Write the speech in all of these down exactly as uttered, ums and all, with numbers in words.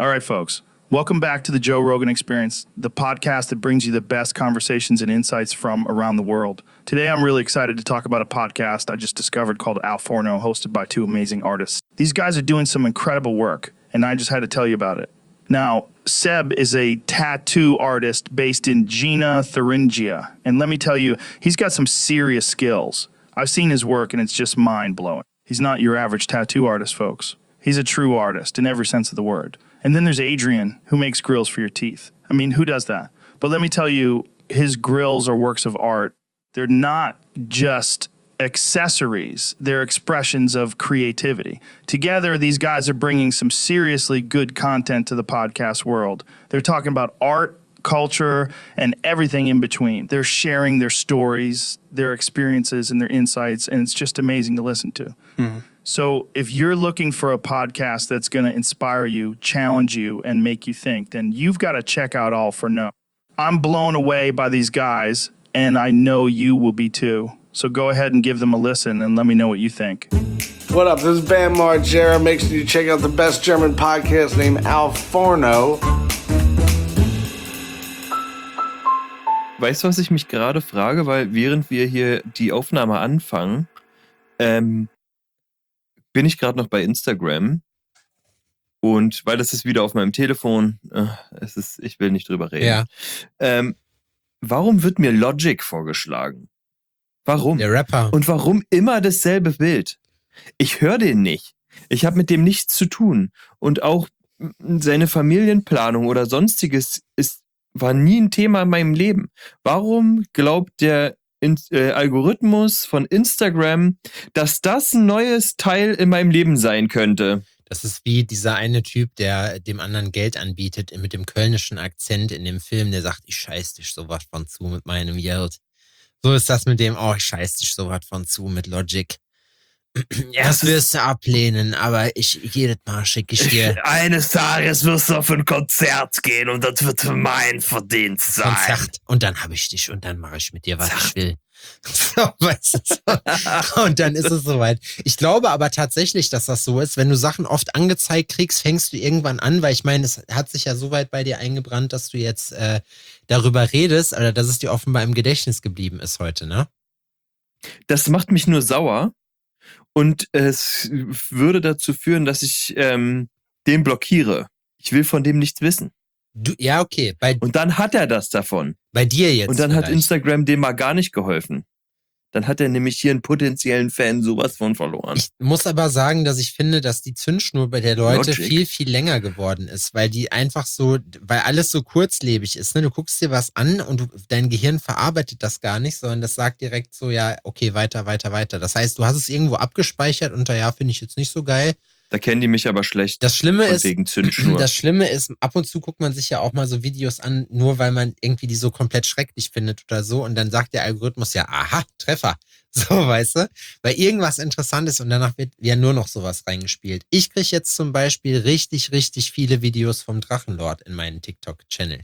All right, folks. Welcome back to the Joe Rogan Experience, the podcast that brings you the best conversations and insights from around the world. Today, I'm really excited to talk about a podcast I just discovered called Al Forno, hosted by two amazing artists. These guys are doing some incredible work, and I just had to tell you about it. Now, Seb is a tattoo artist based in Gina, Thuringia. And let me tell you, he's got some serious skills. I've seen his work, and it's just mind-blowing. He's not your average tattoo artist, folks. He's a true artist in every sense of the word. And then there's Adrian, who makes grills for your teeth. I mean, who does that? But let me tell you, his grills are works of art. They're not just accessories. They're expressions of creativity. Together, these guys are bringing some seriously good content to the podcast world. They're talking about art, culture, and everything in between. They're sharing their stories, their experiences, and their insights, and it's just amazing to listen to. Mm-hmm. So if you're looking for a podcast that's going to inspire you, challenge you, and make you think, then you've got to check out Al Forno. I'm blown away by these guys, and I know you will be too. So go ahead and give them a listen and let me know what you think. What up? This is Bam Margera. Make sure you check out the best German podcast named Al Forno. Weißt du, was ich mich gerade frage? Weil während wir hier die Aufnahme anfangen, ähm, bin ich gerade noch bei Instagram und weil das ist wieder auf meinem Telefon, äh, es ist, ich will nicht drüber reden. Ja. Ähm, warum wird mir Logic vorgeschlagen? Warum? Der Rapper. Und warum immer dasselbe Bild? Ich höre den nicht. Ich habe mit dem nichts zu tun. Und auch seine Familienplanung oder sonstiges ist, war nie ein Thema in meinem Leben. Warum glaubt der In, äh, Algorithmus von Instagram, dass das ein neues Teil in meinem Leben sein könnte? Das ist wie dieser eine Typ, der dem anderen Geld anbietet, mit dem kölnischen Akzent in dem Film, der sagt, ich scheiß dich sowas von zu mit meinem Geld. So ist das mit dem, oh, ich scheiß dich sowas von zu mit Logic. Erst wirst du ablehnen, aber ich, jedes Mal schicke ich dir... Ich, eines Tages wirst du auf ein Konzert gehen und das wird mein Verdienst sein. Konzert. Und dann habe ich dich und dann mache ich mit dir, was Konzert. Ich will. So, weißt du, so. Und dann ist es soweit. Ich glaube aber tatsächlich, dass das so ist. Wenn du Sachen oft angezeigt kriegst, fängst du irgendwann an, weil ich meine, es hat sich ja so weit bei dir eingebrannt, dass du jetzt äh, darüber redest, oder dass es dir offenbar im Gedächtnis geblieben ist heute, ne? Das macht mich nur sauer. Und es würde dazu führen, dass ich ähm, den blockiere. Ich will von dem nichts wissen. Du, ja, okay. Bei, und dann hat er das davon. Bei dir jetzt. Und dann vielleicht. Hat Instagram dem mal gar nicht geholfen. Dann hat er nämlich hier einen potenziellen Fan sowas von verloren. Ich muss aber sagen, dass ich finde, dass die Zündschnur bei der Leute Logic. viel, viel länger geworden ist, weil die einfach so, weil alles so kurzlebig ist. Ne? Du guckst dir was an und du, dein Gehirn verarbeitet das gar nicht, sondern das sagt direkt so, ja, okay, weiter, weiter, weiter. Das heißt, du hast es irgendwo abgespeichert und da, ja, finde ich jetzt nicht so geil. Da kennen die mich aber schlecht. Das Schlimme ist, wegen Zündschnur. Das Schlimme ist, ab und zu guckt man sich ja auch mal so Videos an, nur weil man irgendwie die so komplett schrecklich findet oder so. Und dann sagt der Algorithmus ja, aha, Treffer. So, weißt du? Weil irgendwas interessant ist und danach wird ja nur noch sowas reingespielt. Ich kriege jetzt zum Beispiel richtig, richtig viele Videos vom Drachenlord in meinen TikTok-Channel.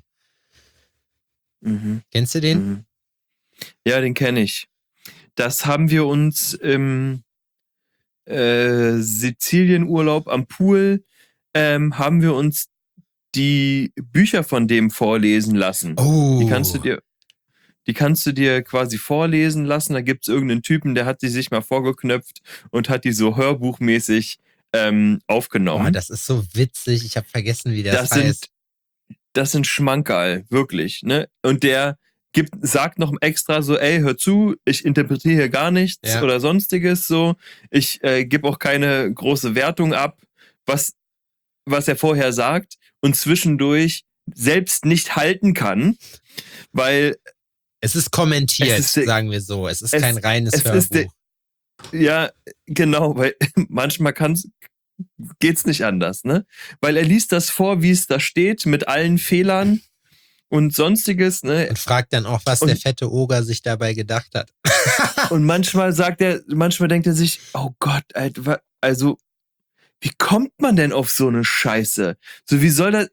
Mhm. Kennst du den? Mhm. Ja, den kenne ich. Das haben wir uns im äh, Sizilienurlaub am Pool, ähm, haben wir uns die Bücher von dem vorlesen lassen. Oh. Die kannst du dir Die kannst du dir quasi vorlesen lassen. Da gibt es irgendeinen Typen, der hat die sich mal vorgeknöpft und hat die so hörbuchmäßig ähm, aufgenommen. Oh, das ist so witzig. Ich habe vergessen, wie das, das heißt. Sind, das sind Schmankerl, wirklich. Ne? Und der gibt, sagt noch extra so, ey, hör zu, ich interpretiere hier gar nichts Ja. oder sonstiges. So. Ich äh, gebe auch keine große Wertung ab, was, was er vorher sagt und zwischendurch selbst nicht halten kann, weil Es ist kommentiert, es ist, sagen wir so. Es ist es, kein reines es Hörbuch. Ist de, ja, genau, weil manchmal kann's, geht's nicht anders, ne? Weil er liest das vor, wie es da steht, mit allen Fehlern und sonstiges, ne? Und fragt dann auch, was und, der fette Oger sich dabei gedacht hat. Und manchmal sagt er, manchmal denkt er sich, oh Gott, Alter, also, wie kommt man denn auf so eine Scheiße? So, wie soll das,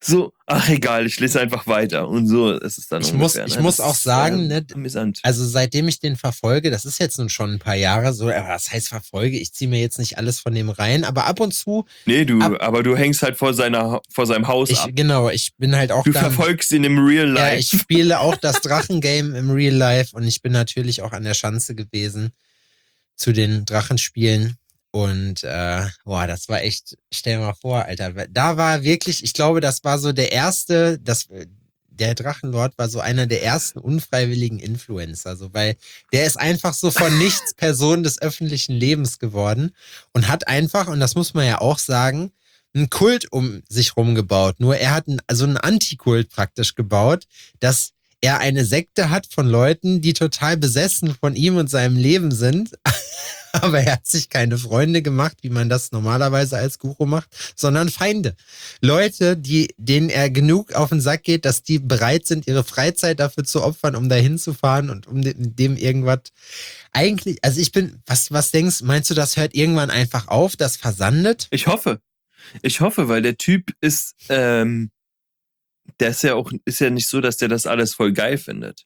so, ach egal, ich lese einfach weiter. Und so ist es dann Ich muss, ungefähr. ich ne? muss Das auch ist, sagen, äh, ne, amüsant. also seitdem ich den verfolge, das ist jetzt nun schon ein paar Jahre so, aber das heißt verfolge, ich ziehe mir jetzt nicht alles von dem rein, aber ab und zu, Nee, du, ab- aber du hängst halt vor, seiner, vor seinem Haus ich, ab. genau, ich bin halt auch Du dann, verfolgst ihn im Real ja, Life. ich spiele auch das Drachengame im Real Life und ich bin natürlich auch an der Schanze gewesen zu den Drachenspielen. Und äh, boah, das war echt, stell dir mal vor, Alter, da war wirklich, ich glaube, das war so der erste, das, der Drachenlord war so einer der ersten unfreiwilligen Influencer, so, weil der ist einfach so von nichts Person des öffentlichen Lebens geworden und hat einfach, und das muss man ja auch sagen, einen Kult um sich rumgebaut. Nur er hat einen, also einen Antikult praktisch gebaut, dass er eine Sekte hat von Leuten, die total besessen von ihm und seinem Leben sind. Aber er hat sich keine Freunde gemacht, wie man das normalerweise als Guru macht, sondern Feinde. Leute, die, denen er genug auf den Sack geht, dass die bereit sind, ihre Freizeit dafür zu opfern, um da hinzufahren und um dem, dem irgendwas. Eigentlich, also ich bin, was, was denkst, meinst du, das hört irgendwann einfach auf, das versandet? Ich hoffe. Ich hoffe, weil der Typ ist, ähm, der ist ja auch, ist ja nicht so, dass der das alles voll geil findet.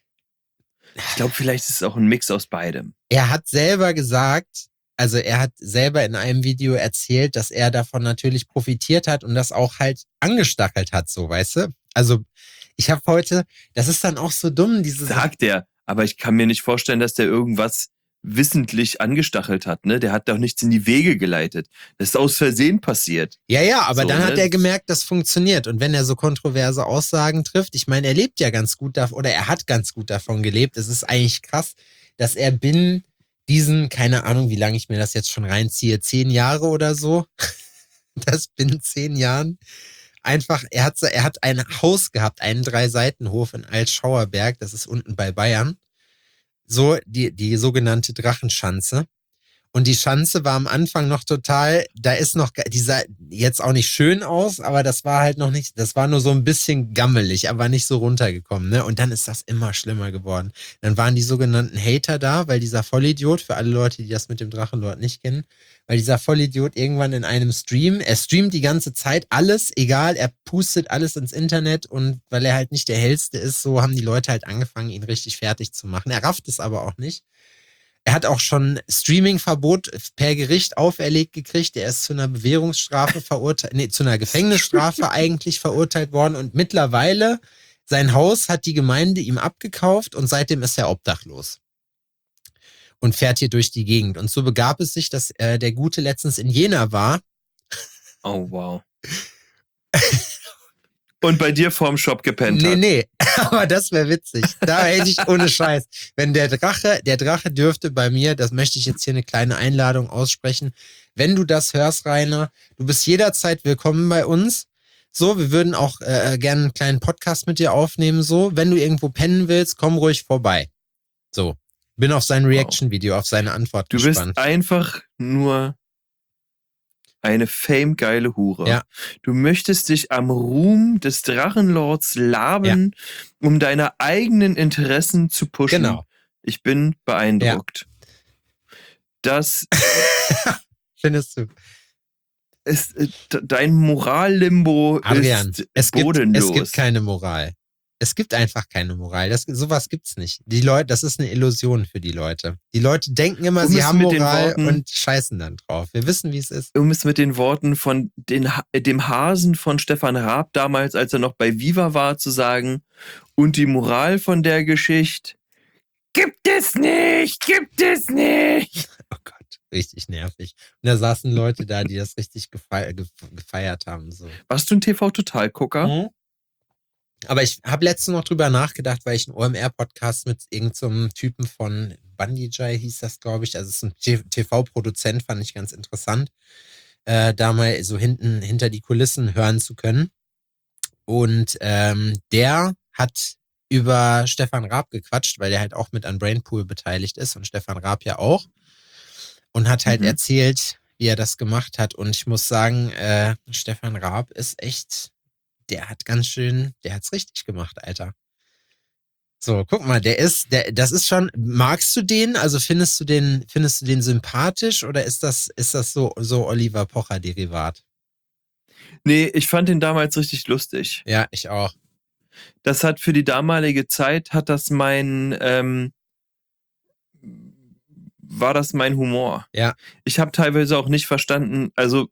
Ich glaube, vielleicht ist es auch ein Mix aus beidem. Er hat selber gesagt, also er hat selber in einem Video erzählt, dass er davon natürlich profitiert hat und das auch halt angestachelt hat, so, weißt du? Also ich habe heute, das ist dann auch so dumm, dieses... Sagt er, aber ich kann mir nicht vorstellen, dass der irgendwas wissentlich angestachelt hat, ne? Der hat doch nichts in die Wege geleitet. Das ist aus Versehen passiert. Ja, ja, aber So, dann hat ne? er gemerkt, das funktioniert. Und wenn er so kontroverse Aussagen trifft, ich meine, er lebt ja ganz gut davon, oder er hat ganz gut davon gelebt. Es ist eigentlich krass, dass er binnen diesen, keine Ahnung, wie lange ich mir das jetzt schon reinziehe, zehn Jahre oder so, das binnen zehn Jahren einfach, er hat, er hat ein Haus gehabt, einen Drei-Seiten-Hof in Altschauerberg, das ist unten bei Bayern. So, die, die sogenannte Drachenschanze. Und die Schanze war am Anfang noch total, da ist noch, die sah jetzt auch nicht schön aus, aber das war halt noch nicht, das war nur so ein bisschen gammelig, aber nicht so runtergekommen, ne? Und dann ist das immer schlimmer geworden. Dann waren die sogenannten Hater da, weil dieser Vollidiot, für alle Leute, die das mit dem Drachenlord nicht kennen, weil dieser Vollidiot irgendwann in einem Stream, er streamt die ganze Zeit alles, egal, er pustet alles ins Internet und weil er halt nicht der Hellste ist, so haben die Leute halt angefangen, ihn richtig fertig zu machen. Er rafft es aber auch nicht. Er hat auch schon Streaming-Verbot per Gericht auferlegt gekriegt. Er ist zu einer Bewährungsstrafe verurteilt, nee, zu einer Gefängnisstrafe eigentlich verurteilt worden. Und mittlerweile, sein Haus hat die Gemeinde ihm abgekauft und seitdem ist er obdachlos. Und fährt hier durch die Gegend. Und so begab es sich, dass äh, der Gute letztens in Jena war. Oh, wow. Und bei dir vorm Shop gepennt Nee, hat. nee, aber das wäre witzig. Da hätte ich ohne Scheiß. Wenn der Drache, der Drache dürfte bei mir, das möchte ich jetzt hier eine kleine Einladung aussprechen. Wenn du das hörst, Rainer, du bist jederzeit willkommen bei uns. So, wir würden auch äh, gerne einen kleinen Podcast mit dir aufnehmen. So, wenn du irgendwo pennen willst, komm ruhig vorbei. So, bin auf sein Reaction-Video, auf seine Antwort Du gespannt. bist einfach nur eine famegeile Hure. Ja. Du möchtest dich am Ruhm des Drachenlords laben, um deine eigenen Interessen zu pushen. Genau. Ich bin beeindruckt. Das Findest du? ist, äh, dein Morallimbo Adrian, ist es gibt, bodenlos. es gibt keine Moral. Es gibt einfach keine Moral. Das, sowas gibt's nicht. Die Leute, das ist eine Illusion für die Leute. Die Leute denken immer, Um sie es haben mit den Moral Worten- und scheißen dann drauf. Wir wissen, wie es ist. Um es mit den Worten von den, Ha- dem Hasen von Stefan Raab damals, als er noch bei Viva war, zu sagen, und die Moral von der Geschichte gibt es nicht, gibt es nicht. Oh Gott, richtig nervig. Und da saßen Leute da, die das richtig gefeiert, gefeiert haben. So. Warst du ein T V-Total-Gucker? Mhm. Aber ich habe letztens noch drüber nachgedacht, weil ich einen O M R-Podcast mit irgendeinem so Typen von Bandijay hieß das, glaube ich. Also es ist ein T V-Produzent, fand ich ganz interessant, äh, da mal so hinten hinter die Kulissen hören zu können. Und ähm, der hat über Stefan Raab gequatscht, weil der halt auch mit an Brainpool beteiligt ist und Stefan Raab ja auch. Und hat halt Mhm. erzählt, wie er das gemacht hat. Und ich muss sagen, äh, Stefan Raab ist echt... Der hat ganz schön, der hat's richtig gemacht, Alter. So, guck mal, der ist, der, das ist schon, magst du den? Also findest du den, findest du den sympathisch oder ist das, ist das so, so Oliver Pocher-Derivat? Nee, ich fand den damals richtig lustig. Ja, ich auch. Das hat für die damalige Zeit, hat das mein, ähm, war das mein Humor. Ja. Ich habe teilweise auch nicht verstanden, also,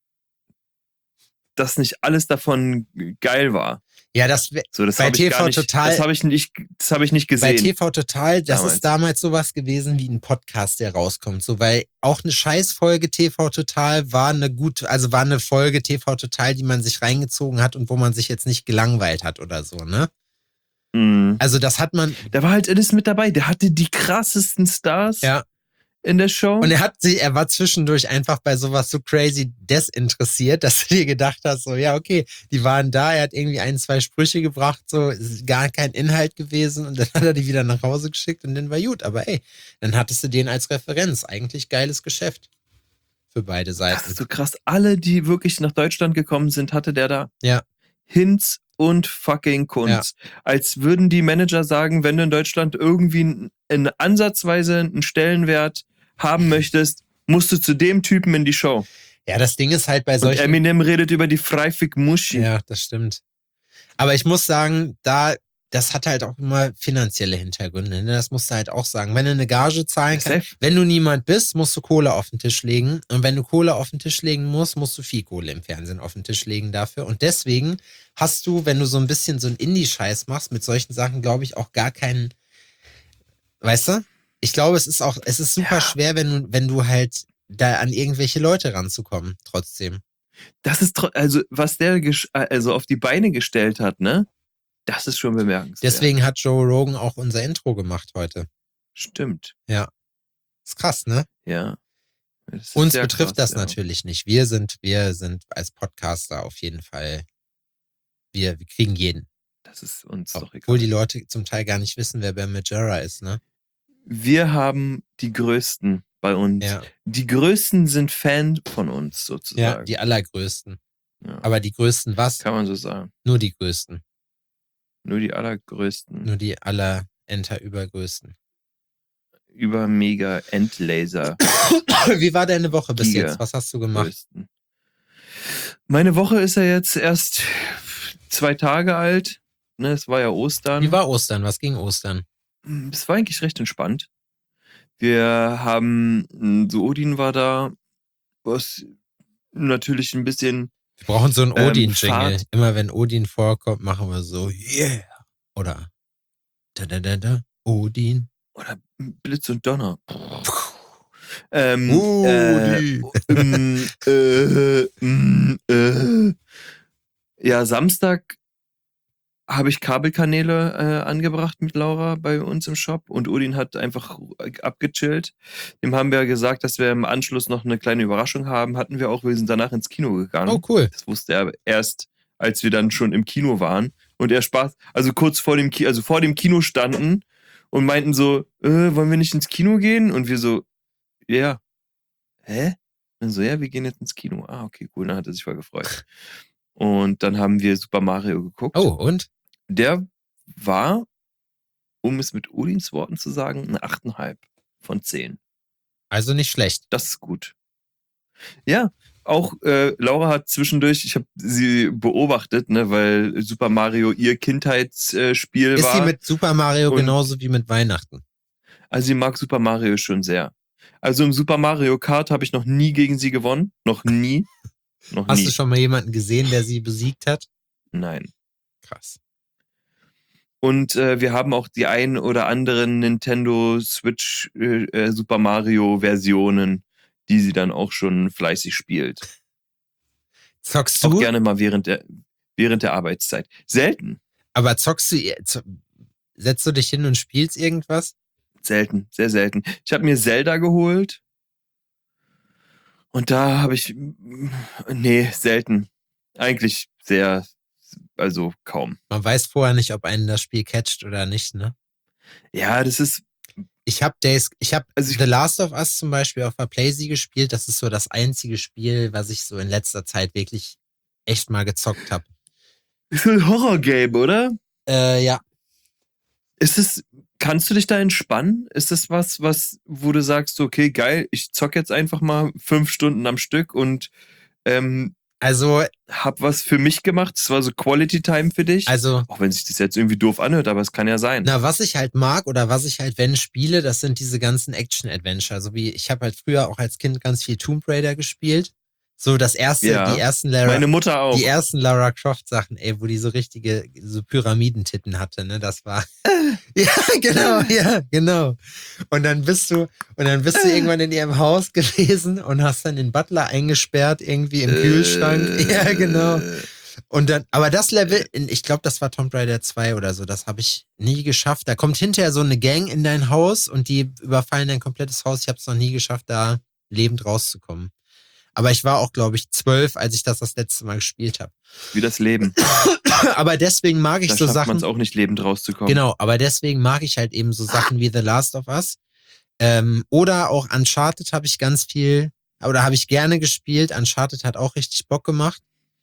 dass nicht alles davon geil war. Ja, das wär- So, das bei habe ich gar T V nicht, Total- das habe ich nicht, das habe ich nicht Bei gesehen. T V Total, das damals. ist damals sowas gewesen wie ein Podcast, der rauskommt. So, weil auch eine Scheißfolge T V Total war eine gut, also war eine Folge T V Total, die man sich reingezogen hat und wo man sich jetzt nicht gelangweilt hat oder so, ne? Mhm. Also das hat man, Da war halt alles mit dabei. Der hatte die krassesten Stars ja. in der Show. Und er hat sie, er war zwischendurch einfach bei sowas so crazy desinteressiert, dass du dir gedacht hast, so, ja, okay, die waren da, er hat irgendwie ein, zwei Sprüche gebracht, so, ist gar kein Inhalt gewesen und dann hat er die wieder nach Hause geschickt und dann war gut. Aber ey, dann hattest du den als Referenz. Eigentlich geiles Geschäft. Für beide Seiten. Das ist so krass. Alle, die wirklich nach Deutschland gekommen sind, hatte der da. Ja. Hinz und fucking Kunz. Als würden die Manager sagen, wenn du in Deutschland irgendwie in, in ansatzweise einen Stellenwert haben möchtest, musst du zu dem Typen in die Show. Ja, das Ding ist halt bei Und solchen... Eminem redet über die Freifig Muschi. Ja, das stimmt. Aber ich muss sagen, da, das hat halt auch immer finanzielle Hintergründe. Ne? Das musst du halt auch sagen. Wenn du eine Gage zahlen Safe. kannst, wenn du niemand bist, musst du Kohle auf den Tisch legen. Und wenn du Kohle auf den Tisch legen musst, musst du viel Kohle im Fernsehen auf den Tisch legen dafür. Und deswegen hast du, wenn du so ein bisschen so einen Indie-Scheiß machst, mit solchen Sachen, glaube ich, auch gar keinen, weißt du? Ich glaube, es ist auch, es ist super Ja. schwer, wenn du, wenn du halt da an irgendwelche Leute ranzukommen, trotzdem. Das ist, tro- also, was der gesch- also auf die Beine gestellt hat, ne? Das ist schon bemerkenswert. Deswegen hat Joe Rogan auch unser Intro gemacht heute. Stimmt. Ist krass, ne? Ja. Das ist Uns sehr betrifft krass, das ja. natürlich nicht. Wir sind, wir sind als Podcaster auf jeden Fall, wir, wir kriegen jeden. Das ist uns doch egal. Obwohl die Leute zum Teil gar nicht wissen, wer Ben Majera ist, ne? Wir haben die Größten bei uns. Ja, Die Größten sind Fan von uns, ja, sozusagen. die allergrößten. Ja. Aber die größten was? Kann man so sagen. Nur die größten. Nur die allergrößten. Nur die aller Enter übergrößten. Über mega Endlaser Wie war deine Woche bis Giga. jetzt? Was hast du gemacht? größten. Meine Woche ist ja jetzt erst zwei Tage alt. Ne, es war ja Ostern. Wie war Ostern? Was ging Ostern? Es war eigentlich recht entspannt. Wir haben, so Odin war da, was natürlich ein bisschen, Wir brauchen so einen Ähm, Odin-Jingle. Fahrt. Immer wenn Odin vorkommt, machen wir so, yeah. Oder da da da da, Odin. oder Blitz und Donner. Ähm, Odin. äh, ähm, äh, ähm, äh. Ja, Samstag habe ich Kabelkanäle äh, angebracht mit Laura bei uns im Shop und Odin hat einfach abgechillt. Dem haben wir gesagt, dass wir im Anschluss noch eine kleine Überraschung haben. Hatten wir auch, wir sind danach ins Kino gegangen. Oh, cool. Das wusste er erst, als wir dann schon im Kino waren. Und er Spaß, also kurz vor dem, Ki- also vor dem Kino standen und meinten so, äh, wollen wir nicht ins Kino gehen? Und wir so, ja. Hä? Und so, ja, wir gehen jetzt ins Kino. Ah, okay, cool. Dann hat er sich voll gefreut. Und dann haben wir Super Mario geguckt. Oh, und? Der war, um es mit Odins Worten zu sagen, eine acht Komma fünf von zehn. Also nicht schlecht. Das ist gut. Ja, auch äh, Laura hat zwischendurch, ich habe sie beobachtet, ne, weil Super Mario ihr Kindheitsspiel Ist war. sie mit Super Mario Und- genauso wie mit Weihnachten? Also sie mag Super Mario schon sehr. Also im Super Mario Kart habe ich noch nie gegen sie gewonnen. Noch nie. Noch Hast nie. du schon mal jemanden gesehen, der sie besiegt hat? Nein. Krass. Und äh, wir haben auch die ein oder anderen Nintendo Switch äh, äh, Super Mario Versionen, die sie dann auch schon fleißig spielt. Zockst Auch du? gerne mal während der, während der Arbeitszeit. Selten. Aber zockst du, zo- setzt du dich hin und spielst irgendwas? Selten. Sehr selten. Ich habe mir Zelda geholt. Und da habe ich, nee, selten. Eigentlich sehr, also kaum. Man weiß vorher nicht, ob einen das Spiel catcht oder nicht, ne? Ja, das ist, Ich habe Days, ich habe Also ich- The Last of Us zum Beispiel auf der Playsee gespielt. Das ist so das einzige Spiel, was ich so in letzter Zeit wirklich echt mal gezockt habe. ist ein Horror-Game, oder? Äh, ja. Ist es, kannst du dich da entspannen? Ist das was, was, wo du sagst, okay, geil, ich zock jetzt einfach mal fünf Stunden am Stück und ähm, Also, hab was für mich gemacht. Es war so Quality Time für dich. also, Auch wenn sich das jetzt irgendwie doof anhört, aber es kann ja sein. na, was ich halt mag oder was ich halt, wenn spiele, das sind diese ganzen Action-Adventure. Also wie, ich habe halt früher auch als Kind ganz viel Tomb Raider gespielt. So das erste, Ja. die ersten Lara, Meine Mutter auch. die ersten Lara Croft Sachen, ey, wo die so richtige, so Pyramidentitten hatte, ne, das war, ja, genau, ja, genau. Und dann bist du, und dann bist du irgendwann in ihrem Haus gewesen und hast dann den Butler eingesperrt irgendwie im Kühlschrank. Ja, genau. Und dann, aber das Level, in- ich glaube, das war Tomb Raider zwei oder so, das habe ich nie geschafft. Da kommt hinterher so eine Gang in dein Haus und die überfallen dein komplettes Haus. Ich habe es noch nie geschafft, da lebend rauszukommen. Aber ich war auch, glaube ich, zwölf, als ich das das letzte Mal gespielt habe. Wie das Leben. Aber deswegen mag ich Da so schafft man Sachen. es auch nicht lebend rauszukommen. Genau, aber deswegen mag ich halt eben so Sachen wie The Last of Us. Ähm, oder auch Uncharted habe ich ganz viel, oder habe ich gerne gespielt. Uncharted hat auch richtig Bock gemacht.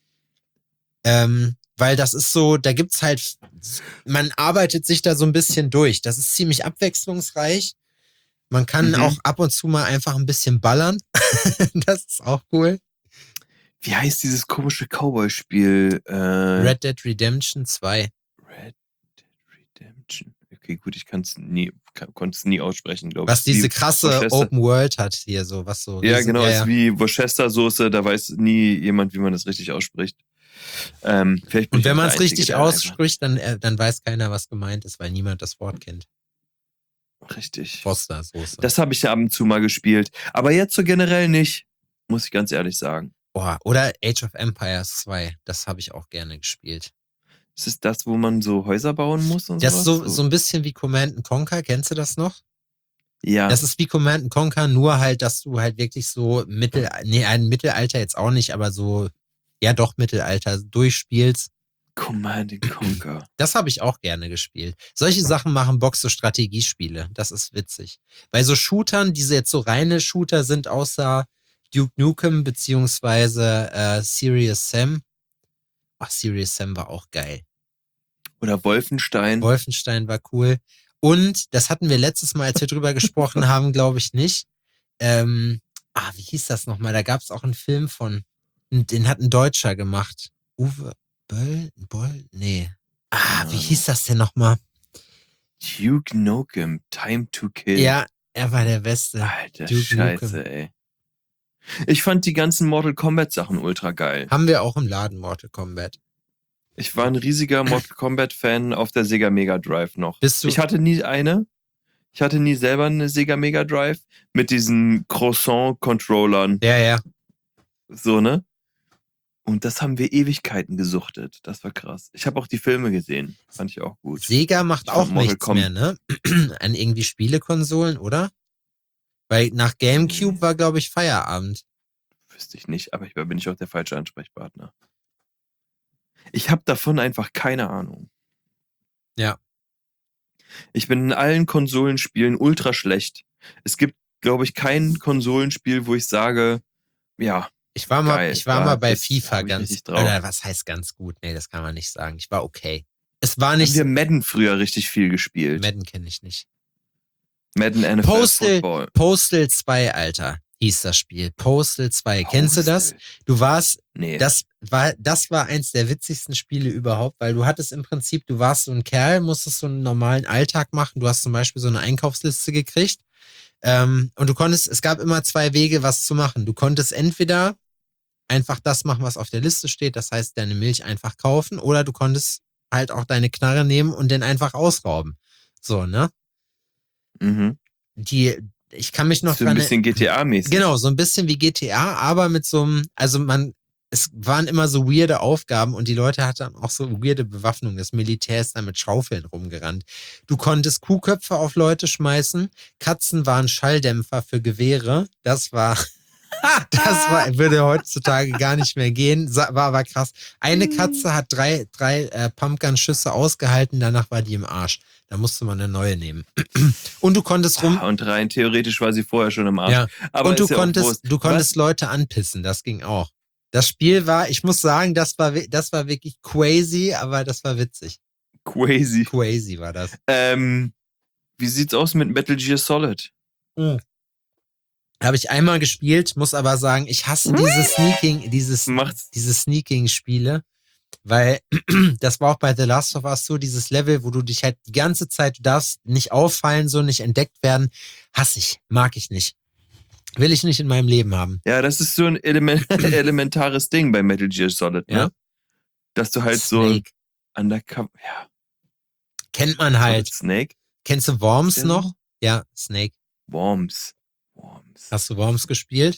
Ähm, weil das ist so, da gibt's halt, man arbeitet sich da so ein bisschen durch. Das ist ziemlich abwechslungsreich. Man kann Mhm. auch ab und zu mal einfach ein bisschen ballern. Das ist auch cool. Wie heißt dieses komische Cowboy-Spiel? Äh, Red Dead Redemption zwei. Red Dead Redemption. Okay, gut, ich kann's nie, kann, konnte es nie aussprechen, glaube ich. Was Ist wie diese krasse Worcester- Open World hat hier, so was so. Ja, riesen- genau, ja, ist ja. wie Worcester-Soße, da weiß nie jemand, wie man das richtig ausspricht. Ähm, vielleicht bin Und ich wenn auch man der es richtig Einzige, der einfach- ausspricht, dann, äh, dann weiß keiner, was gemeint ist, weil niemand das Wort kennt. Richtig. Foster-Soße. Das habe ich ja ab und zu mal gespielt. Aber jetzt so generell nicht, muss ich ganz ehrlich sagen. Boah, oder Age of Empires zwei. Das habe ich auch gerne gespielt. Ist es das, wo man so Häuser bauen muss und Das ist sowas? so, so ein bisschen wie Command and Conquer. Kennst du das noch? Ja. Das ist wie Command and Conquer, nur halt, dass du halt wirklich so Mittel, nee, ein Mittelalter jetzt auch nicht, aber so, ja doch Mittelalter durchspielst. Command and Conquer. Das habe ich auch gerne gespielt. Solche Sachen machen Bock, so Strategiespiele. Das ist witzig. Bei so Shootern, diese jetzt so reine Shooter sind, außer Duke Nukem beziehungsweise äh, Serious Sam. Ach, Serious Sam war auch geil. Oder Wolfenstein. Wolfenstein war cool. Und das hatten wir letztes Mal, als wir drüber gesprochen haben, glaube ich nicht. Ähm, ah, wie hieß das nochmal? Da gab es auch einen Film von, den hat ein Deutscher gemacht. Uwe Böll? Boll? Nee. Ah, wie hieß das denn nochmal? Duke Nukem, Time to Kill. Ja, er war der Beste. Alter Duke Scheiße, Nukem. ey. Ich fand die ganzen Mortal Kombat Sachen ultra geil. Haben wir auch im Laden Mortal Kombat. Ich war ein riesiger Mortal Kombat Fan auf der Sega Mega Drive noch. Bist du? Ich hatte nie eine. Ich hatte nie selber eine Sega Mega Drive mit diesen Croissant-Controllern. Ja, ja. So, ne? Und das haben wir Ewigkeiten gesuchtet. Das war krass. Ich habe auch die Filme gesehen. Fand ich auch gut. Sega macht Ich auch fand Mortal nichts Kombat- mehr, ne? An irgendwie Spielekonsolen, oder? Weil nach GameCube Nee. war, glaube ich, Feierabend. Wüsste ich nicht, aber ich bin ich auch der falsche Ansprechpartner. Ich habe davon einfach keine Ahnung. Ja. Ich bin in allen Konsolenspielen ultra schlecht. Es gibt, glaube ich, kein Konsolenspiel, wo ich sage, ja, Ich war mal, Geil, ich war da- mal bei das FIFA hab ich ganz, richtig drauf. oder was heißt ganz gut? Nee, das kann man nicht sagen. Ich war okay. Es war haben nicht, wir Madden früher richtig viel gespielt. Madden kenne ich nicht. Madden N F L Postal, Football. Postal zwei, Alter, hieß das Spiel. Postal zwei. Kennst du das? Postal. Du warst, Nee. das war, das war eins der witzigsten Spiele überhaupt, weil du hattest im Prinzip, du warst so ein Kerl, musstest so einen normalen Alltag machen. Du hast zum Beispiel so eine Einkaufsliste gekriegt. Ähm, und du konntest, es gab immer zwei Wege, was zu machen. Du konntest entweder einfach das machen, was auf der Liste steht, das heißt, deine Milch einfach kaufen, oder du konntest halt auch deine Knarre nehmen und den einfach ausrauben. So, ne? mhm. Die, ich kann mich noch So ein dran bisschen G T A-mäßig. Genau, so ein bisschen wie G T A, aber mit so einem, also man, es waren immer so weirde Aufgaben und die Leute hatten auch so weirde Bewaffnung. Das Militär ist dann mit Schaufeln rumgerannt. Du konntest Kuhköpfe auf Leute schmeißen. Katzen waren Schalldämpfer für Gewehre. Das war, das war, würde heutzutage gar nicht mehr gehen. Sa- War aber krass. Eine Katze hat drei, drei äh, Pumpgun-Schüsse ausgehalten, danach war die im Arsch. Da musste man eine neue nehmen. Und du konntest rum, Und rein theoretisch war sie vorher schon im Arsch. ja. Aber und du ist ja auch konntest, Wurst. du konntest Leute anpissen, das ging auch. Das Spiel war, ich muss sagen, das war, wi- das war wirklich crazy, aber das war witzig. Was? Crazy. Crazy war das. Ähm, wie sieht's aus mit Metal Gear Solid? Habe ich einmal gespielt, muss aber sagen, ich hasse diese Sneaking, dieses, Macht's. diese Sneaking-Spiele, weil das war auch bei The Last of Us so, dieses Level, wo du dich halt die ganze Zeit, du darfst nicht auffallen, so nicht entdeckt werden, hasse ich, mag ich nicht. Will ich nicht in meinem Leben haben. Ja, das ist so ein Element, elementares Ding bei Metal Gear Solid, ne? Ja. Dass du halt Snake. so undercover, ja. Kennt man halt. Solid Snake? Kennst du Worms Ist der noch? so? Ja, Snake. Worms. Worms. Hast du Worms gespielt?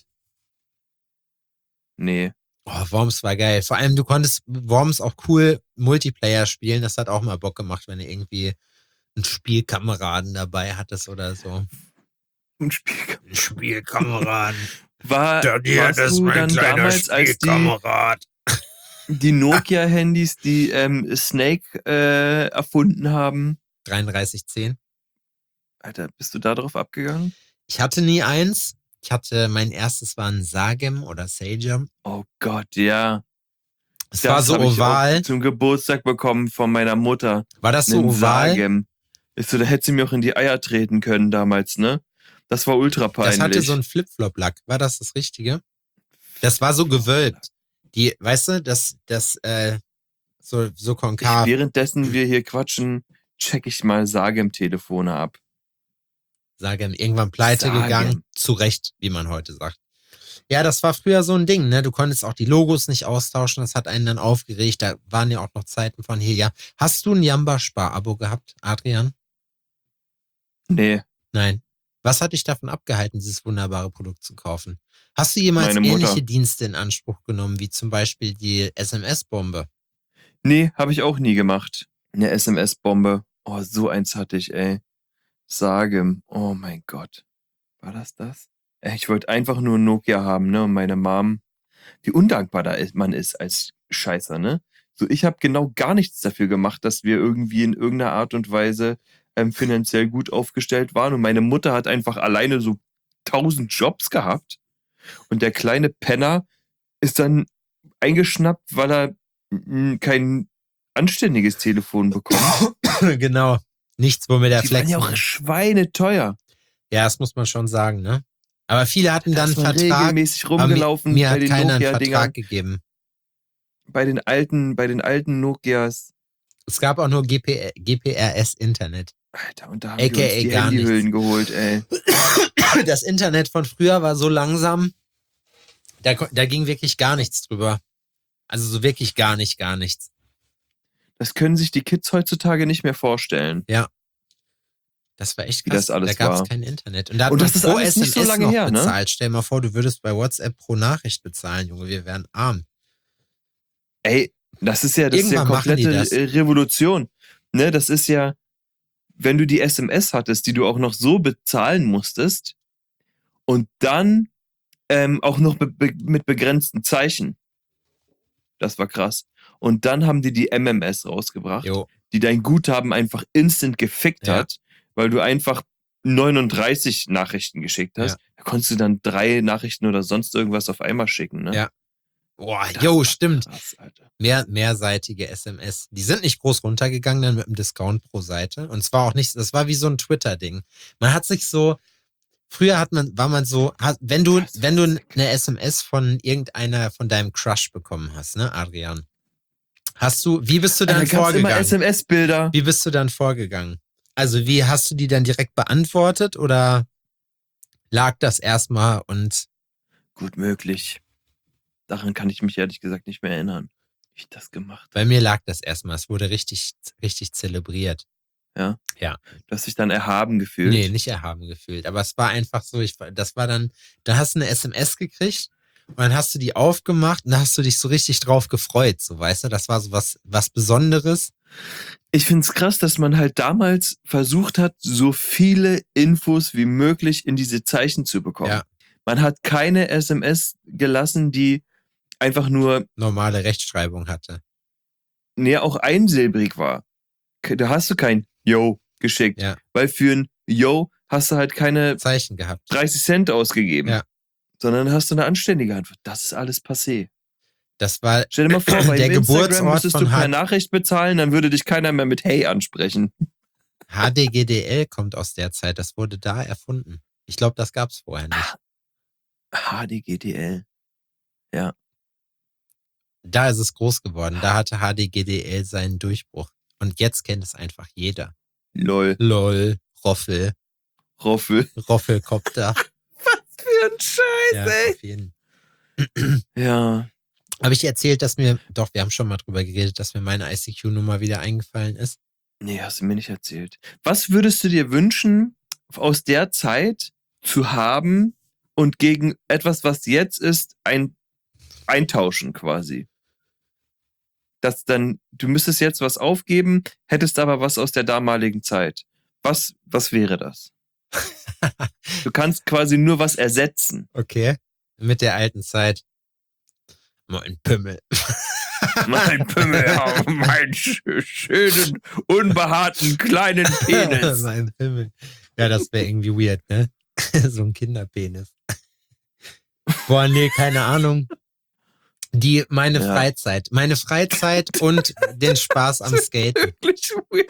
Nee. Oh, Worms war geil. Vor allem, du konntest Worms auch cool Multiplayer spielen. Das hat auch mal Bock gemacht, wenn du irgendwie einen Spielkameraden dabei hattest oder so. Ein Spiel. Ein Spielkameraden. War, Der hier, warst das ist du mein dann kleiner damals, als die, Spielkamerad. die Nokia-Handys, die ähm, Snake äh, erfunden haben? dreiunddreißig zehn. Alter, bist du da drauf abgegangen? Ich hatte nie eins. Ich hatte, mein erstes war ein Sagem oder Sagem. Oh Gott, ja. Es war so hab ich oval. auch zum Geburtstag bekommen von meiner Mutter. War das so Einen oval? Sagem. Ist so, da hätte sie mir auch in die Eier treten können damals, ne? Das war ultra peinlich. Das hatte so einen Flip-Flop-Lack. War das das Richtige? Das war so gewölbt. Die, weißt du, das, das, äh, so, so ich, konkav. währenddessen wir hier quatschen, check ich mal Sagem-Telefone ab. Sagem, irgendwann pleite Sagem. gegangen. Zu Recht, wie man heute sagt. Ja, das war früher so ein Ding, ne? Du konntest auch die Logos nicht austauschen. Das hat einen dann aufgeregt. Da waren ja auch noch Zeiten von hier, ja. Hast du ein Jamba-Spar-Abo gehabt, Adrian? Nee, Nein. Was hat dich davon abgehalten, dieses wunderbare Produkt zu kaufen? Hast du jemals Meine Mutter. ähnliche Dienste in Anspruch genommen, wie zum Beispiel die S M S-Bombe? nee, habe ich auch nie gemacht. Eine S M S-Bombe. Oh, so eins hatte ich, ey. Sagem. Oh mein Gott. War das das? Ey, ich wollte einfach nur ein Nokia haben, ne? Und meine Mom, wie undankbar da ist, man ist als Scheißer, ne? So, ich habe genau gar nichts dafür gemacht, dass wir irgendwie in irgendeiner Art und Weise ähm, finanziell gut aufgestellt waren. Und meine Mutter hat einfach alleine so tausend Jobs gehabt. Und der kleine Penner ist dann eingeschnappt, weil er mm, kein anständiges Telefon bekommt. Genau. Nichts, womit der Die waren Flex. ja auch schweineteuer. Ja, das muss man schon sagen, ne? Aber viele hatten dann Das einen war Vertrag. regelmäßig Aber mir, rumgelaufen mir bei hat den keiner einen Nokia-Dingern. Vertrag gegeben. Bei den alten, bei den alten Nokias. Es gab auch nur G P, G P R S-Internet. Alter, und da haben A K A wir uns die gar Handyhüllen geholt, ey. Das Internet von früher war so langsam, da, ko- da ging wirklich gar nichts drüber. Also so wirklich gar nicht, gar nichts. Das können sich die Kids heutzutage nicht mehr vorstellen. Das war echt Wie krass. das alles da gab es war. kein Internet. Und da hat Und man das ist pro alles S M S nicht so lange noch her, ne? bezahlt. Stell dir mal vor, du würdest bei WhatsApp pro Nachricht bezahlen, Junge. Wir wären arm. Ey, das ist ja, das ist ja Irgendwann machen die komplette das. äh, Revolution. Ne, das ist ja, wenn du die S M S hattest, die du auch noch so bezahlen musstest und dann ähm, auch noch be be mit begrenzten Zeichen. Das war krass. Und dann haben die die M M S rausgebracht, Jo. die dein Guthaben einfach instant gefickt Ja. hat, weil du einfach neununddreißig Nachrichten geschickt hast. Ja. Da konntest du dann drei Nachrichten oder sonst irgendwas auf einmal schicken, ne? Ja. Boah, Das jo, war stimmt. krass, Alter. Mehr, mehrseitige S M S. Die sind nicht groß runtergegangen dann mit dem Discount pro Seite. Und zwar auch nicht, das war wie so ein Twitter-Ding. Man hat sich so, früher hat man, war man so, hat, wenn du, Das wenn du ist eine S M S von irgendeiner, von deinem Crush bekommen hast, ne, Adrian? Hast du, wie bist du Da dann gab's immer vorgegangen? S M S-Bilder. Wie bist du dann vorgegangen? Also wie hast du die dann direkt beantwortet oder lag das erstmal und Gut möglich. Daran kann ich mich ehrlich gesagt nicht mehr erinnern, wie ich das gemacht bei mir lag das erstmal, es wurde richtig, richtig zelebriert. habe. Ja. Du hast dich dann erhaben gefühlt. Nee, nicht erhaben gefühlt, aber es war einfach so, ich, das war dann, da hast du eine S M S gekriegt und dann hast du die aufgemacht und da hast du dich so richtig drauf gefreut, so weißt du, das war so was, was Besonderes. Ich find's krass, dass man halt damals versucht hat, so viele Infos wie möglich in diese Zeichen zu bekommen. Ja. Man hat keine S M S gelassen, die einfach nur, Normale Rechtschreibung hatte. nee, auch einsilbrig war. Da hast du kein Yo geschickt. Ja. Weil für ein Yo hast du halt keine Zeichen gehabt. dreißig Cent ausgegeben. Ja. Sondern hast du eine anständige Antwort. Das ist alles passé. Das war Stell dir mal vor, bei der Instagram Geburtsort müsstest von du per H- Nachricht bezahlen, dann würde dich keiner mehr mit Hey ansprechen. H D G D L kommt aus der Zeit, das wurde da erfunden. Ich glaube, das gab's vorher nicht. H D G D L. Ja. Da ist es groß geworden. Da hatte H D G D L seinen Durchbruch. Und jetzt kennt es einfach jeder. Lol. LOL, Roffel, Roffel. Roffelkopter. Für ein Scheiß, Ja, ey. auf jeden. Ja. Habe ich erzählt, dass mir, doch, wir haben schon mal drüber geredet, dass mir meine I C Q-Nummer wieder eingefallen ist? Nee, hast du mir nicht erzählt. Was würdest du dir wünschen, aus der Zeit zu haben und gegen etwas, was jetzt ist, ein, eintauschen quasi? Dass dann, du müsstest jetzt was aufgeben, hättest aber was aus der damaligen Zeit. Was, was wäre das? Du kannst quasi nur was ersetzen. Okay. Mit der alten Zeit. Mein Pimmel. Mein Pimmel, oh, meinen sch- schönen, unbehaarten kleinen Penis. Mein Pimmel. Ja, das wäre irgendwie weird, ne? So ein Kinderpenis. Boah, nee, keine Ahnung. Die, meine Ja. Freizeit. Meine Freizeit und den Spaß am Skaten. Wirklich weird.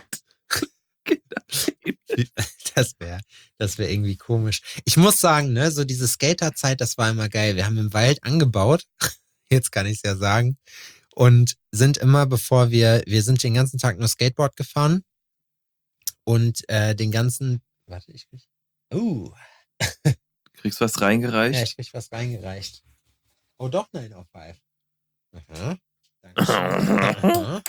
Das wäre das wär irgendwie komisch. Ich muss sagen, ne, so diese Skaterzeit, das war immer geil. Wir haben im Wald angebaut. Jetzt kann ich es ja sagen. Und sind immer, bevor wir, wir sind den ganzen Tag nur Skateboard gefahren. Und äh, den ganzen, warte, ich krieg, oh, Kriegst was reingereicht? ja, ich krieg was reingereicht. Oh, doch, nein, auf five. Aha. Dankeschön. Aha.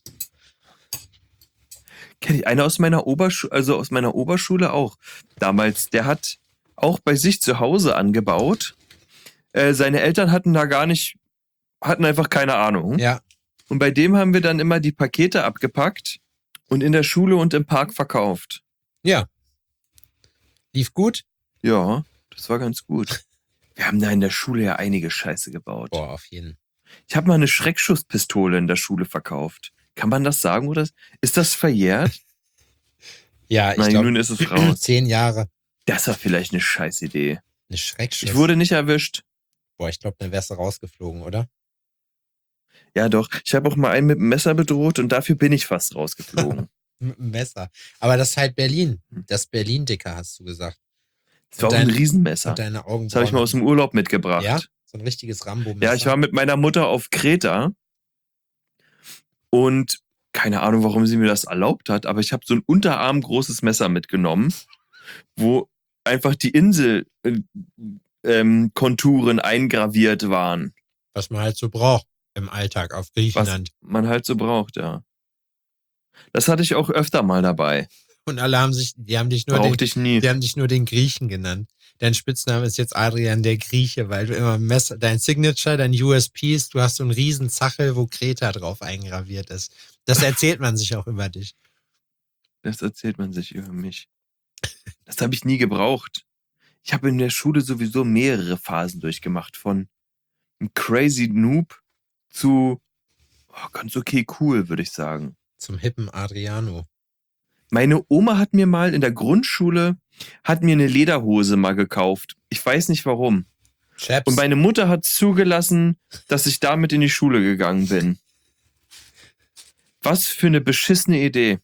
Kenn ich einer aus meiner Oberschule, also aus meiner Oberschule auch. Damals, der hat auch bei sich zu Hause angebaut. Äh, seine Eltern hatten da gar nicht, hatten einfach keine Ahnung. Ja, Und bei dem haben wir dann immer die Pakete abgepackt und in der Schule und im Park verkauft. ja. Lief gut? Ja, das war ganz gut. Wir haben da in der Schule ja einige Scheiße gebaut. Boah, auf jeden. Ich habe mal eine Schreckschusspistole in der Schule verkauft. Kann man das sagen oder ist das verjährt? Ja, ich Nein, glaube, nun ist es raus. zehn Jahre. Das war vielleicht eine Scheißidee. Eine Schreckschuss. Ich wurde nicht erwischt. Boah, ich glaube, dann wärst du rausgeflogen, oder? Ja, doch. Ich habe auch mal einen mit dem Messer bedroht und dafür bin ich fast rausgeflogen. Mit einem Messer. Aber das ist halt Berlin. Hm. Das Berlin-Dicker, hast du gesagt. Das war auch Und ein dein- Riesenmesser. Und deine Augen. Das habe ich mal aus dem Urlaub mitgebracht. Ja? So ein richtiges Rambo-Messer. Ja, ich war mit meiner Mutter auf Kreta und keine Ahnung, warum sie mir das erlaubt hat, aber ich habe so ein unterarmgroßes Messer mitgenommen, wo einfach die Inselkonturen ähm, Konturen eingraviert waren, Was man halt so braucht im Alltag auf was Griechenland. man halt so braucht, ja. Das hatte ich auch öfter mal dabei. Und alle haben sich, die haben dich nur den, Brauchte ich nie. die haben dich nur den Griechen genannt. Dein Spitzname ist jetzt Adrian der Grieche, weil du immer Messer, dein Signature, dein U S P ist, du hast so einen riesen Zachel, wo Kreta drauf eingraviert ist. Das erzählt man sich auch über dich. Das erzählt man sich über mich. Das habe ich nie gebraucht. Ich habe in der Schule sowieso mehrere Phasen durchgemacht. Von einem crazy Noob zu oh, ganz okay cool, würde ich sagen. Zum hippen Adriano. Meine Oma hat mir mal in der Grundschule, hat mir eine Lederhose mal gekauft. Ich weiß nicht warum. Chaps. Und meine Mutter hat zugelassen, dass ich damit in die Schule gegangen bin. Was für eine beschissene Idee.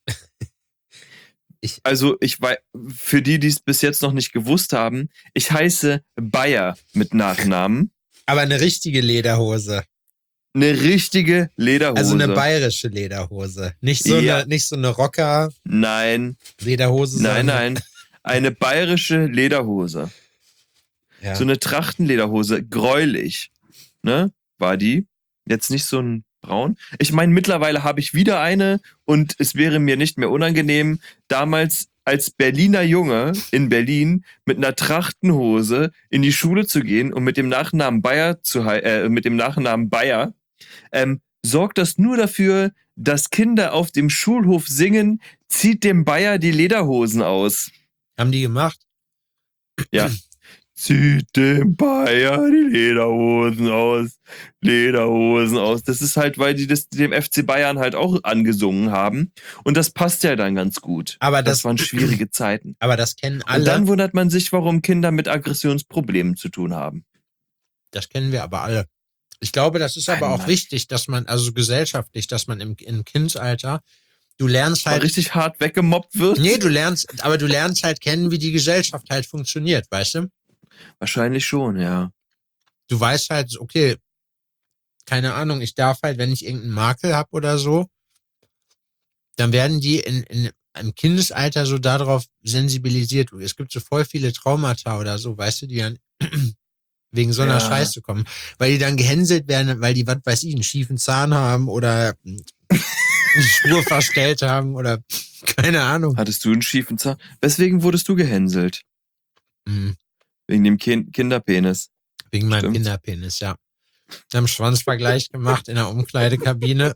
Ich- Also ich weiß, für die, die es bis jetzt noch nicht gewusst haben, ich heiße Bayer mit Nachnamen. Aber eine richtige Lederhose. Eine richtige Lederhose. Also eine bayerische Lederhose. Nicht so, Ja. eine, nicht so eine Rocker-Lederhose. Nein, nein, sondern- nein. Eine bayerische Lederhose. Ja. So eine Trachtenlederhose, gräulich, ne, war die. Jetzt nicht so ein braun. Ich meine, mittlerweile habe ich wieder eine und es wäre mir nicht mehr unangenehm, damals als Berliner Junge in Berlin mit einer Trachtenhose in die Schule zu gehen und mit dem Nachnamen Bayer zu hei- äh, mit dem Nachnamen Bayer, ähm, sorgt das nur dafür, dass Kinder auf dem Schulhof singen, zieht dem Bayer die Lederhosen aus. Haben die gemacht? Ja. Zieht dem Bayer die Lederhosen aus. Lederhosen aus. Das ist halt, weil die das dem F C Bayern halt auch angesungen haben. Und das passt ja dann ganz gut. Aber das, Das waren schwierige Zeiten. aber das kennen alle. Und dann wundert man sich, warum Kinder mit Aggressionsproblemen zu tun haben. Das kennen wir aber alle. Ich glaube, das ist aber Nein, auch Mann. wichtig, dass man, also gesellschaftlich, dass man im, im Kindsalter, du lernst Weil halt. richtig hart weggemobbt wird. Nee, du lernst, aber du lernst halt kennen, wie die Gesellschaft halt funktioniert, weißt du? Wahrscheinlich schon, ja. Du weißt halt, okay, keine Ahnung, ich darf halt, wenn ich irgendeinen Makel habe oder so, dann werden die in, in im Kindesalter so darauf sensibilisiert. Es gibt so voll viele Traumata oder so, weißt du, die dann wegen so einer Ja. Scheiße kommen. Weil die dann gehänselt werden, weil die, was weiß ich, einen schiefen Zahn haben oder eine Spur verstellt haben oder keine Ahnung. Hattest du einen schiefen Zahn? Weswegen wurdest du gehänselt? Hm, Wegen dem kind- Kinderpenis. wegen meinem Stimmt. Kinderpenis, ja. Wir haben Schwanzvergleich gemacht in der Umkleidekabine.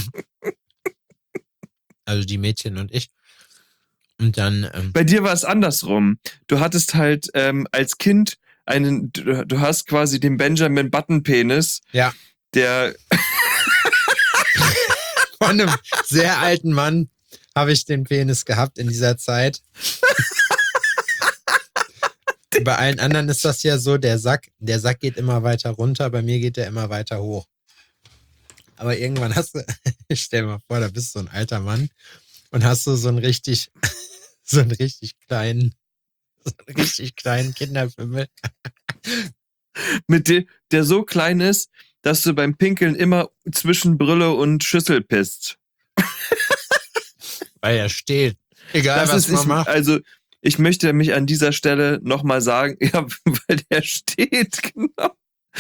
Also die Mädchen und ich. Und dann, ähm, Bei dir war es andersrum. Du hattest halt ähm, als Kind einen, du, du hast quasi den Benjamin Button Penis, ja, der von einem sehr alten Mann habe ich den Penis gehabt in dieser Zeit. Bei allen anderen ist das ja so, der Sack, der Sack geht immer weiter runter, bei mir geht der immer weiter hoch. Aber irgendwann hast du, ich stell mir vor, da bist du so ein alter Mann und hast du so einen richtig, so einen richtig kleinen, so einen richtig kleinen Kinderfimmel. mit dem, der so klein ist, dass du beim Pinkeln immer zwischen Brille und Schüssel pisst. Weil er steht. Egal, Das was ist, man ich, macht. also ich möchte mich an dieser Stelle nochmal sagen, ja, weil der steht, genau.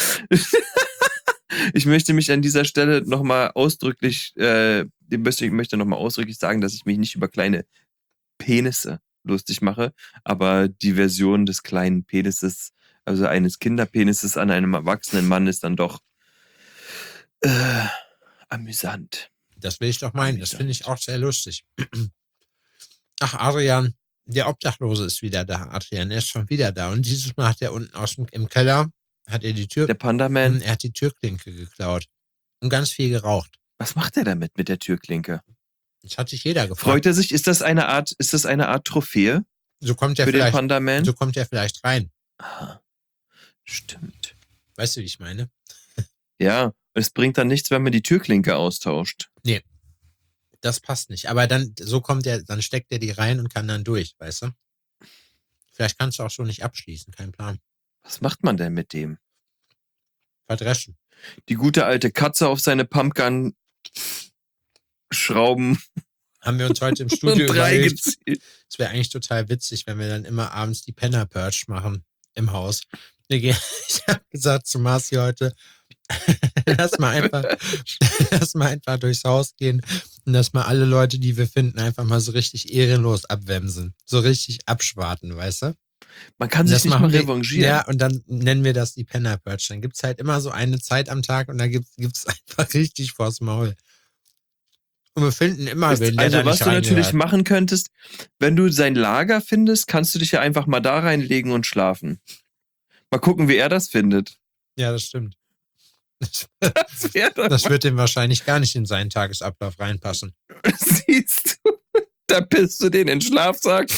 Ich möchte mich an dieser Stelle nochmal ausdrücklich, äh, ich möchte, ich möchte nochmal ausdrücklich sagen, dass ich mich nicht über kleine Penisse lustig mache, aber die Version des kleinen Penises, also eines Kinderpenises an einem erwachsenen Mann, ist dann doch äh, amüsant. Das will ich doch meinen. Das finde ich auch sehr lustig. Ach, Adrian, der Obdachlose ist wieder da, Adrian. Er ist schon wieder da. Und dieses Mal hat er unten aus dem, im Keller, hat er die Tür, Der Panda-Man, er hat die Türklinke geklaut. Und ganz viel geraucht. was macht er damit mit der Türklinke? Das hat sich jeder gefragt. Freut er sich? Ist das eine Art, ist das eine Art Trophäe So kommt er für den vielleicht, Panda-Man? so kommt er vielleicht rein. Aha. Stimmt. Weißt du, wie ich meine? Ja, es bringt dann nichts, wenn man die Türklinke austauscht. Das passt nicht. Aber dann, so kommt er, dann steckt er die rein und kann dann durch, weißt du? Vielleicht kannst du auch schon nicht abschließen, kein Plan. Was macht man denn mit dem? Verdreschen. Die gute alte Katze auf seine Pumpgun schrauben Haben wir uns heute im und Studio drei überlegt. gezielt. Es wäre eigentlich total witzig, wenn wir dann immer abends die Penner Purge machen im Haus. Wir gehen, ich habe gesagt zu Marci heute, lass mal einfach, lass mal einfach durchs Haus gehen und dass mal alle Leute, die wir finden, einfach mal so richtig ehrenlos abwämsen. So richtig abschwarten, weißt du? Man kann sich Das nicht mal machen wir- revanchieren. Ja, und dann nennen wir das die Penner Purge. Dann gibt's halt immer so eine Zeit am Tag und da gibt's, gibt's einfach richtig vors Maul. Und wir finden immer Ist, wen, der also da was nicht du natürlich reingehört. machen könntest, wenn du sein Lager findest, kannst du dich ja einfach mal da reinlegen und schlafen. Mal gucken, wie er das findet. Ja, das stimmt. Das wäre doch Das wird dem wahrscheinlich gar nicht in seinen Tagesablauf reinpassen. siehst du. Da pisst du den in den Schlafsack.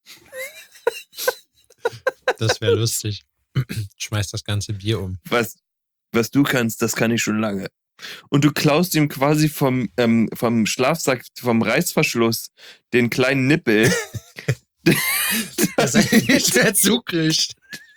Das wäre lustig. Schmeiß das ganze Bier um. Was, was du kannst, das kann ich schon lange. Und du klaust ihm quasi vom, ähm, vom Schlafsack, vom Reißverschluss, den kleinen Nippel. Das ist nicht mehr zukriegt.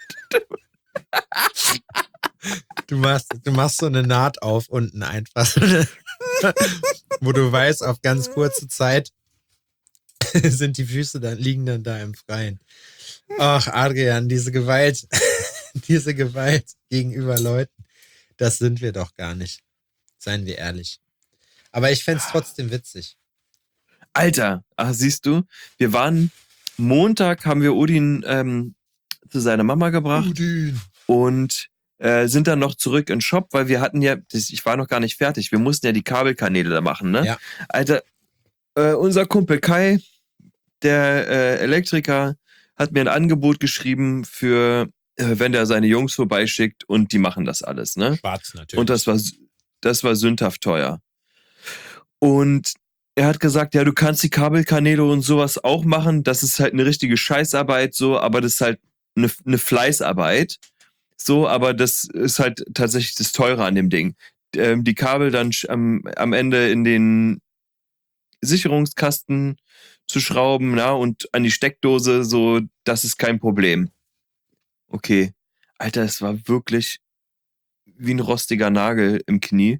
Du machst, du machst so eine Naht auf unten einfach. Wo du weißt, auf ganz kurze Zeit sind die Füße dann, liegen dann da im Freien. Ach, Adrian, diese Gewalt, diese Gewalt gegenüber Leuten, das sind wir doch gar nicht. Seien wir ehrlich. Aber ich fänd's trotzdem witzig. Alter, ach, siehst du, wir waren Montag, haben wir Odin ähm, zu seiner Mama gebracht und äh, sind dann noch zurück in den Shop, weil wir hatten ja, das, ich war noch gar nicht fertig, wir mussten ja die Kabelkanäle da machen, ne? Ja. Alter, äh, unser Kumpel Kai, der äh, Elektriker, hat mir ein Angebot geschrieben für, äh, wenn der seine Jungs vorbeischickt und die machen das alles, ne? Schwarz natürlich. Und das war, das war sündhaft teuer. Und er hat gesagt, ja, du kannst die Kabelkanäle und sowas auch machen. Das ist halt eine richtige Scheißarbeit, so, aber das ist halt eine, eine Fleißarbeit. So, aber das ist halt tatsächlich das Teure an dem Ding. Ähm, die Kabel dann sch- am, am Ende in den Sicherungskasten zu schrauben, na, und an die Steckdose, so, das ist kein Problem. okay. Alter, es war wirklich wie ein rostiger Nagel im Knie.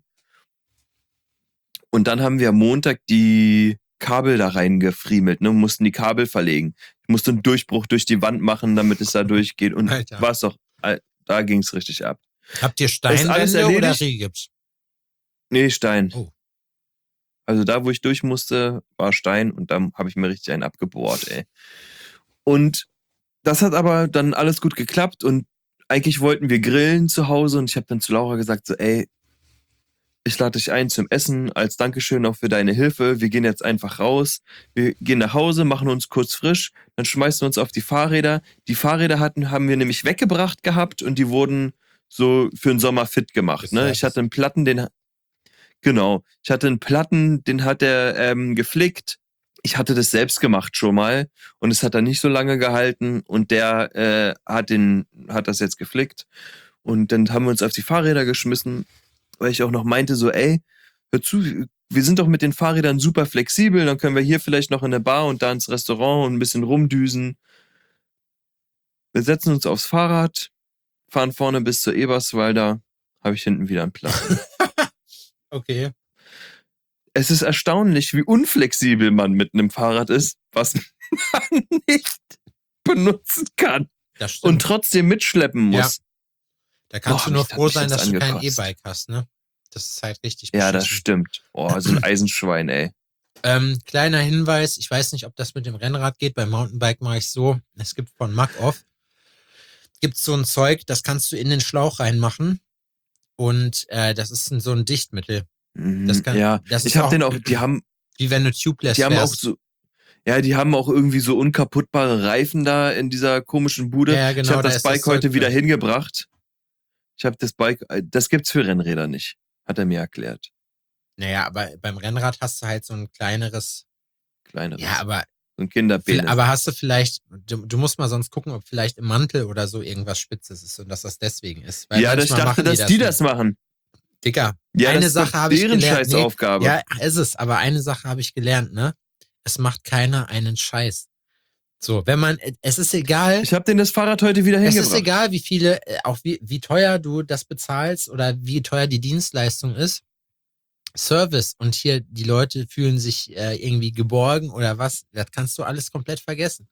Und dann haben wir am Montag die Kabel da reingefriemelt, ne, mussten die Kabel verlegen. Ich musste einen Durchbruch durch die Wand machen, damit es da durchgeht. Und Alter. war's doch, da ging's richtig ab. Habt ihr Ist alles Steinwände oder erledigt? Rigips? Nee, Stein. Oh. Also da, wo ich durch musste, war Stein und dann habe ich mir richtig einen abgebohrt, ey. Und das hat aber dann alles gut geklappt und eigentlich wollten wir grillen zu Hause und ich habe dann zu Laura gesagt so, ey, ich lade dich ein zum Essen, als Dankeschön auch für deine Hilfe. Wir gehen jetzt einfach raus. Wir gehen nach Hause, machen uns kurz frisch, dann schmeißen wir uns auf die Fahrräder. Die Fahrräder hatten, haben wir nämlich weggebracht gehabt und die wurden so für den Sommer fit gemacht. Ne? Ich hatte einen Platten, den genau, ich hatte einen Platten, den hat er ähm, geflickt. Ich hatte das selbst gemacht schon mal und es hat dann nicht so lange gehalten und der äh, hat den, hat das jetzt geflickt und dann haben wir uns auf die Fahrräder geschmissen, weil ich auch noch meinte so, ey, hör zu, wir sind doch mit den Fahrrädern super flexibel, dann können wir hier vielleicht noch in der Bar und da ins Restaurant und ein bisschen rumdüsen. Wir setzen uns aufs Fahrrad, fahren vorne bis zur Eberswalder, habe ich hinten wieder einen Platten. Okay. Es ist erstaunlich, wie unflexibel man mit einem Fahrrad ist, was man nicht benutzen kann Das stimmt. und trotzdem mitschleppen muss. Ja. Da kannst Boah, du nur mich hat froh mich sein, das dass du kein angekotzt. E-Bike hast, ne? Das ist halt richtig Ja, das beschissen. stimmt. Boah, so ein Eisenschwein, ey. Ähm, kleiner Hinweis, ich weiß nicht, ob das mit dem Rennrad geht. Beim Mountainbike mache ich so, es gibt von Mack-Off, gibt so ein Zeug, das kannst du in den Schlauch reinmachen und äh, das ist ein, so ein Dichtmittel. Mhm, Das kann- ja, das ist ich habe auch- den auch, die haben, Wie wenn du tubeless die haben auch wärst. so, ja, die haben auch irgendwie so unkaputtbare Reifen da in dieser komischen Bude. Ja, genau, ich habe da das ist das Bike Zeug heute wieder drin. hingebracht. Ich habe das Bike, das gibt's für Rennräder nicht, hat er mir erklärt. Naja, aber beim Rennrad hast du halt so ein kleineres, Kleineres, ja, aber, so ein Kinderpenis. aber hast du vielleicht, du, du musst mal sonst gucken, ob vielleicht im Mantel oder so irgendwas Spitzes ist und dass das deswegen ist. Weil ja, das, ich manchmal dachte, machen dass die das nicht. machen. Digga, Ja, eine das ist Sache doch habe ich deren gelernt. Nee, Scheißaufgabe. ja, ist es, aber eine Sache habe ich gelernt, ne? Es macht keiner einen Scheiß. So, wenn man, es ist egal, Ich habe denen das Fahrrad heute wieder es hingebracht. ist egal, wie viele, äh, auch wie, wie teuer du das bezahlst oder wie teuer die Dienstleistung ist. Service und hier die Leute fühlen sich äh, irgendwie geborgen oder was, das kannst du alles komplett vergessen.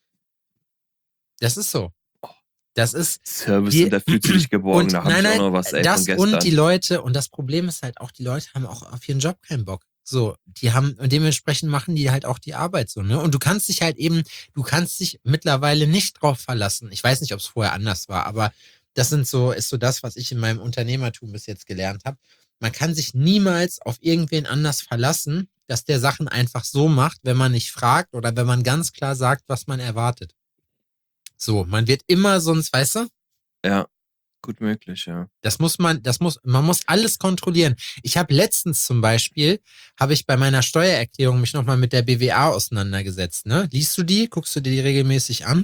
Das ist so. Das ist, Service, Die- und da fühlt sie sich geborgen, und da habe nein, ich auch nein, noch was ey, das von gestern. und die Leute, und das Problem ist halt auch, die Leute haben auch auf ihren Job keinen Bock. So, die haben, und dementsprechend machen die halt auch die Arbeit so, ne? Und du kannst dich halt eben, du kannst dich mittlerweile nicht drauf verlassen. Ich weiß nicht, ob es vorher anders war, aber das sind so, ist so das, was ich in meinem Unternehmertum bis jetzt gelernt habe. Man kann sich niemals auf irgendwen anders verlassen, dass der Sachen einfach so macht, wenn man nicht fragt oder wenn man ganz klar sagt, was man erwartet. So, man wird immer sonst, weißt du? Ja, gut möglich, ja. Das muss man, das muss, man muss alles kontrollieren. Ich habe letztens zum Beispiel, habe ich bei meiner Steuererklärung mich nochmal mit der B W A auseinandergesetzt. Ne? Liest du die? Guckst du dir die regelmäßig an?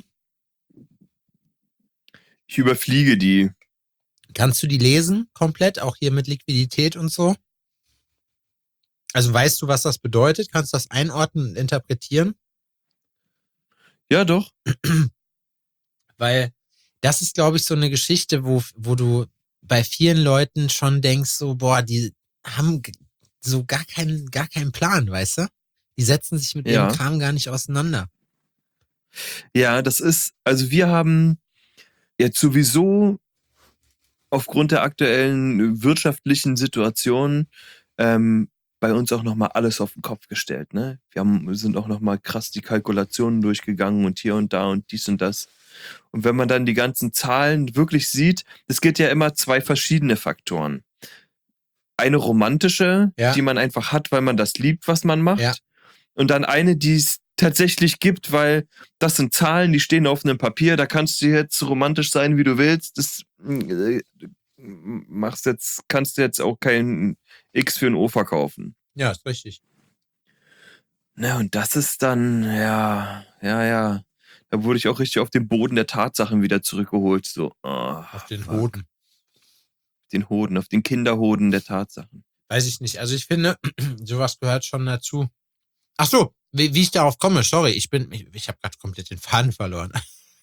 Ich überfliege die. Kannst du die lesen komplett? Auch hier mit Liquidität und so? Also weißt du, was das bedeutet? Kannst du das einordnen und interpretieren? Ja, doch. Weil das ist, glaube ich, so eine Geschichte, wo, wo du bei vielen Leuten schon denkst, so, boah, die haben g- so gar keinen, gar keinen Plan, weißt du? Die setzen sich mit Ja. ihrem Kram gar nicht auseinander. Ja, das ist, also wir haben jetzt sowieso aufgrund der aktuellen wirtschaftlichen Situation ähm, bei uns auch nochmal alles auf den Kopf gestellt. Ne? Wir haben, wir sind auch nochmal krass die Kalkulationen durchgegangen und hier und da und dies und das. Und wenn man dann die ganzen Zahlen wirklich sieht, es gibt ja immer zwei verschiedene Faktoren. Eine romantische, Ja. die man einfach hat, weil man das liebt, was man macht. Ja. Und dann eine, die es tatsächlich gibt, weil das sind Zahlen, die stehen auf einem Papier, da kannst du jetzt so romantisch sein, wie du willst. Das äh, machst jetzt, kannst du jetzt auch kein X für ein O verkaufen. Ja, ist richtig. Na, und das ist dann, ja, ja, ja. Da wurde ich auch richtig auf den Boden der Tatsachen wieder zurückgeholt. So, oh, Auf den fuck. Hoden. Auf den Hoden, auf den Kinderhoden der Tatsachen. Weiß ich nicht. Also ich finde, sowas gehört schon dazu. Ach so, wie, wie ich darauf komme, sorry, ich bin, ich, ich habe gerade komplett den Faden verloren.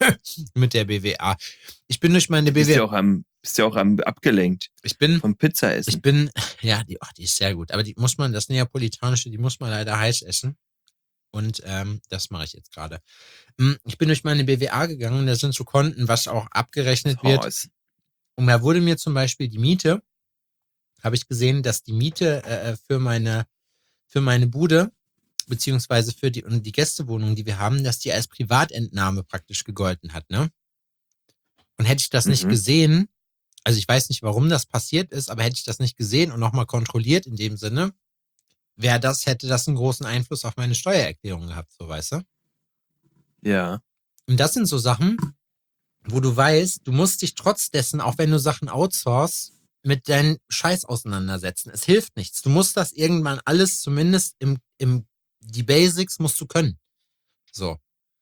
mit der B W A. Ich bin durch meine Bist B W A. ja auch am, bist ja auch am abgelenkt Ich bin, vom Pizza essen. ich bin, ja, die, ach, die ist sehr gut. Aber die muss man, das neapolitanische, die muss man leider heiß essen. Und ähm, das mache ich jetzt gerade. Hm, Ich bin durch meine B W A gegangen, da sind so Konten, was auch abgerechnet wird. Horst. Und da wurde mir zum Beispiel die Miete, habe ich gesehen, dass die Miete äh, für meine für meine Bude, beziehungsweise für die, und die Gästewohnung, die wir haben, dass die als Privatentnahme praktisch gegolten hat, ne? Und hätte ich das nicht Mhm. gesehen, also ich weiß nicht, warum das passiert ist, aber hätte ich das nicht gesehen und nochmal kontrolliert in dem Sinne, wäre das, hätte das einen großen Einfluss auf meine Steuererklärung gehabt, so weißt du? Ja. Und das sind so Sachen, wo du weißt, du musst dich trotz dessen, auch wenn du Sachen outsourcest, mit deinem Scheiß auseinandersetzen. Es hilft nichts. Du musst das irgendwann alles, zumindest im, im, die Basics musst du können. So.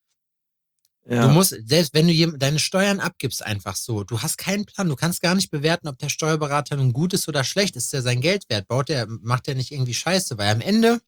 Ja. Du musst, selbst wenn du jem- deine Steuern abgibst, einfach so, du hast keinen Plan, du kannst gar nicht bewerten, ob der Steuerberater nun gut ist oder schlecht. Ist der sein Geld wert? Baut der, macht der nicht irgendwie Scheiße? Weil am Ende,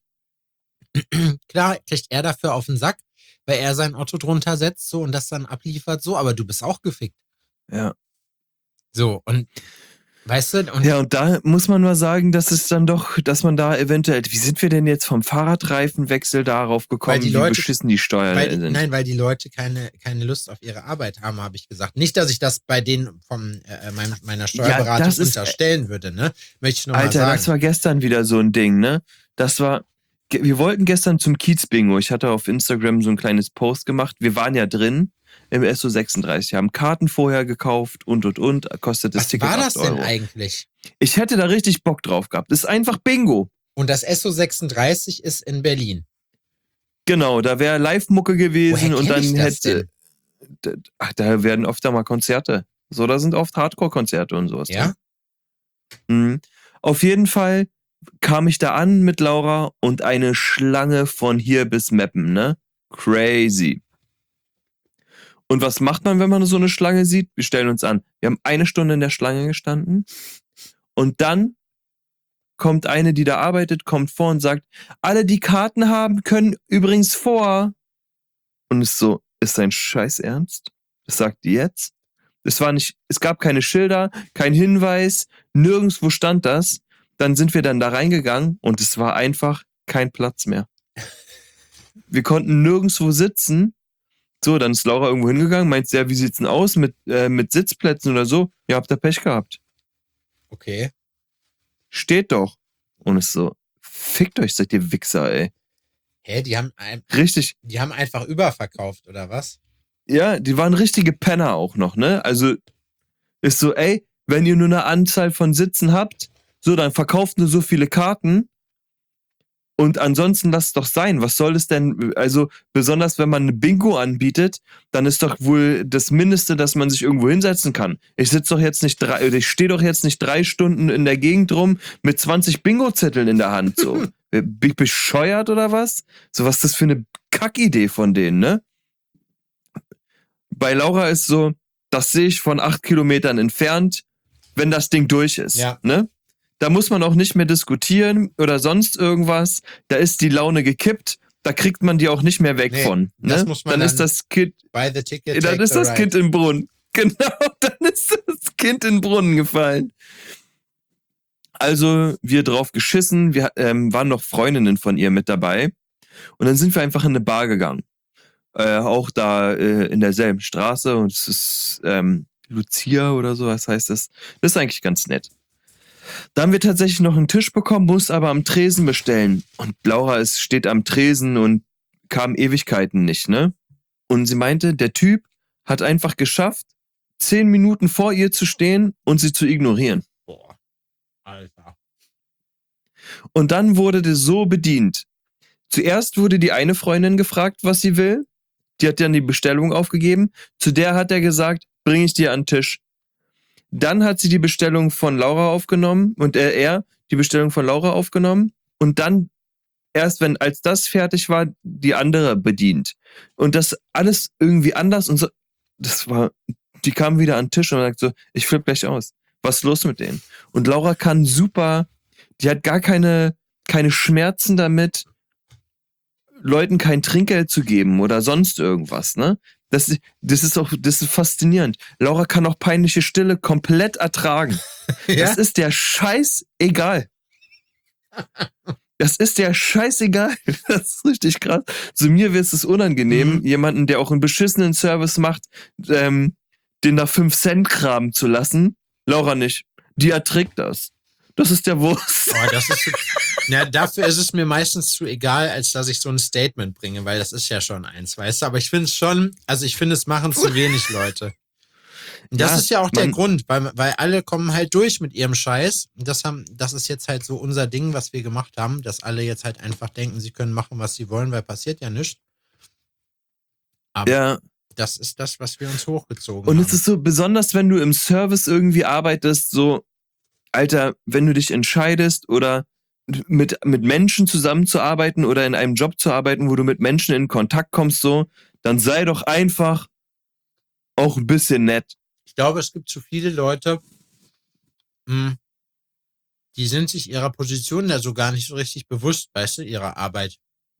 klar, kriegt er dafür auf den Sack, weil er sein Auto drunter setzt, so, und das dann abliefert, so, aber du bist auch gefickt. ja. So, und, weißt du, und Ja, und da muss man mal sagen, dass es dann doch, dass man da eventuell, wie sind wir denn jetzt vom Fahrradreifenwechsel darauf gekommen, die wie Leute- beschissen die Steuern weil die, sind? nein, weil die Leute keine, keine Lust auf ihre Arbeit haben, habe ich gesagt. Nicht, dass ich das bei denen vom äh, mein, meiner Steuerberatung das ist- unterstellen würde, ne? Möchte ich nur Alter, mal das sagen. war gestern wieder so ein Ding, ne? Das war, ge- wir wollten gestern zum Kiez-Bingo. Ich hatte auf Instagram so ein kleines Post gemacht. Wir waren ja drin im S O sechsunddreißig, haben Karten vorher gekauft und und und, kostet das Was Ticket war das acht denn Euro. eigentlich? Ich hätte da richtig Bock drauf gehabt. Das ist einfach Bingo. Und das S O sechsunddreißig ist in Berlin. Genau, da wäre Live-Mucke gewesen Woher und kenn dann ich das hätte. d- Ach, da werden oft da mal Konzerte. So, da sind oft Hardcore-Konzerte und sowas. Ja? Mhm. Auf jeden Fall kam ich da an mit Laura und eine Schlange von hier bis Meppen, ne? Crazy. Und was macht man, wenn man so eine Schlange sieht? Wir stellen uns an. Wir haben eine Stunde in der Schlange gestanden und dann kommt eine, die da arbeitet, kommt vor und sagt, alle, die Karten haben, können übrigens vor. Und ist so, ist dein Scheiß ernst? Das sagt die jetzt? Es war nicht, es gab keine Schilder, kein Hinweis, nirgendwo stand das. Dann sind wir dann da reingegangen und es war einfach kein Platz mehr. Wir konnten nirgendwo sitzen. So, dann ist Laura irgendwo hingegangen, meint sie, ja, wie sieht's denn aus mit, äh, mit Sitzplätzen oder so? Ja, habt ihr Pech gehabt. Okay. Steht doch. Und es ist so, fickt euch, seid ihr Wichser, ey. Hä, die haben, ein, Richtig, die haben einfach überverkauft, oder was? ja, die waren richtige Penner auch noch, ne? Also, ist so, ey, wenn ihr nur eine Anzahl von Sitzen habt, so, dann verkauft nur so viele Karten. Und ansonsten lasst es doch sein. Was soll es denn? Also, besonders wenn man eine Bingo anbietet, dann ist doch wohl das Mindeste, dass man sich irgendwo hinsetzen kann. Ich sitze doch jetzt nicht drei, ich stehe doch jetzt nicht drei Stunden in der Gegend rum mit zwanzig Bingo-Zetteln in der Hand. So. Bin ich bescheuert oder was? So, was ist das für eine Kackidee von denen, ne? Bei Laura ist so, das sehe ich von acht Kilometern entfernt, wenn das Ding durch ist. Ja. Ne? Da muss man auch nicht mehr diskutieren oder sonst irgendwas. Da ist die Laune gekippt. Da kriegt man die auch nicht mehr weg Nee, von. das Ne? muss man dann, dann- ist das Kind, Buy the ticket, dann take ist the das ride. Kind im Brunnen. Genau, dann ist das Kind in den Brunnen gefallen. Also wir drauf geschissen. Wir ähm, waren noch Freundinnen von ihr mit dabei. Und dann sind wir einfach in eine Bar gegangen. Äh, auch da äh, in derselben Straße. Und es ist ähm, Lucia oder so, was heißt das? Das ist eigentlich ganz nett. Da haben wir tatsächlich noch einen Tisch bekommen, mussten aber am Tresen bestellen. Und Laura ist, steht am Tresen und kam Ewigkeiten nicht, ne? Und sie meinte, der Typ hat einfach geschafft, zehn Minuten vor ihr zu stehen und sie zu ignorieren. Boah. Alter. Und dann wurde das so bedient. Zuerst wurde die eine Freundin gefragt, was sie will. Die hat dann die Bestellung aufgegeben. Zu der hat er gesagt, bring ich dir an den Tisch. Dann hat sie die Bestellung von Laura aufgenommen und er, er die Bestellung von Laura aufgenommen und dann erst, wenn als das fertig war, die andere bedient. Und das alles irgendwie anders und so. Das war, die kam wieder an den Tisch und sagt so, ich flipp gleich aus. Was ist los mit denen? Und Laura kann super, die hat gar keine, keine Schmerzen damit, Leuten kein Trinkgeld zu geben oder sonst irgendwas, ne? Das, das ist auch, das ist faszinierend. Laura kann auch peinliche Stille komplett ertragen. Ja? Das ist der Scheiß egal. Das ist der Scheißegal. Das ist richtig krass. Zu mir wird es unangenehm, Mhm. jemanden, der auch einen beschissenen Service macht, ähm, den da fünf Cent kramen zu lassen. Laura nicht. Die erträgt das. Das ist der Wurst. Oh, das ist, ja, dafür ist es mir meistens zu egal, als dass ich so ein Statement bringe, weil das ist ja schon eins, weißt du? Aber ich finde es schon, also ich finde, es machen zu wenig Leute. Und das Ja, ist ja auch der man- Grund, weil, weil alle kommen halt durch mit ihrem Scheiß. Und das haben, das ist jetzt halt so unser Ding, was wir gemacht haben, dass alle jetzt halt einfach denken, sie können machen, was sie wollen, weil passiert ja nichts. Aber Ja. das ist das, was wir uns hochgezogen Und haben. es ist so, besonders wenn du im Service irgendwie arbeitest, so, Alter, wenn du dich entscheidest oder mit, mit Menschen zusammenzuarbeiten oder in einem Job zu arbeiten, wo du mit Menschen in Kontakt kommst, so, dann sei doch einfach auch ein bisschen nett. Ich glaube, es gibt zu viele Leute, mh, die sind sich ihrer Position da so gar nicht so richtig bewusst, weißt du, ihrer Arbeit.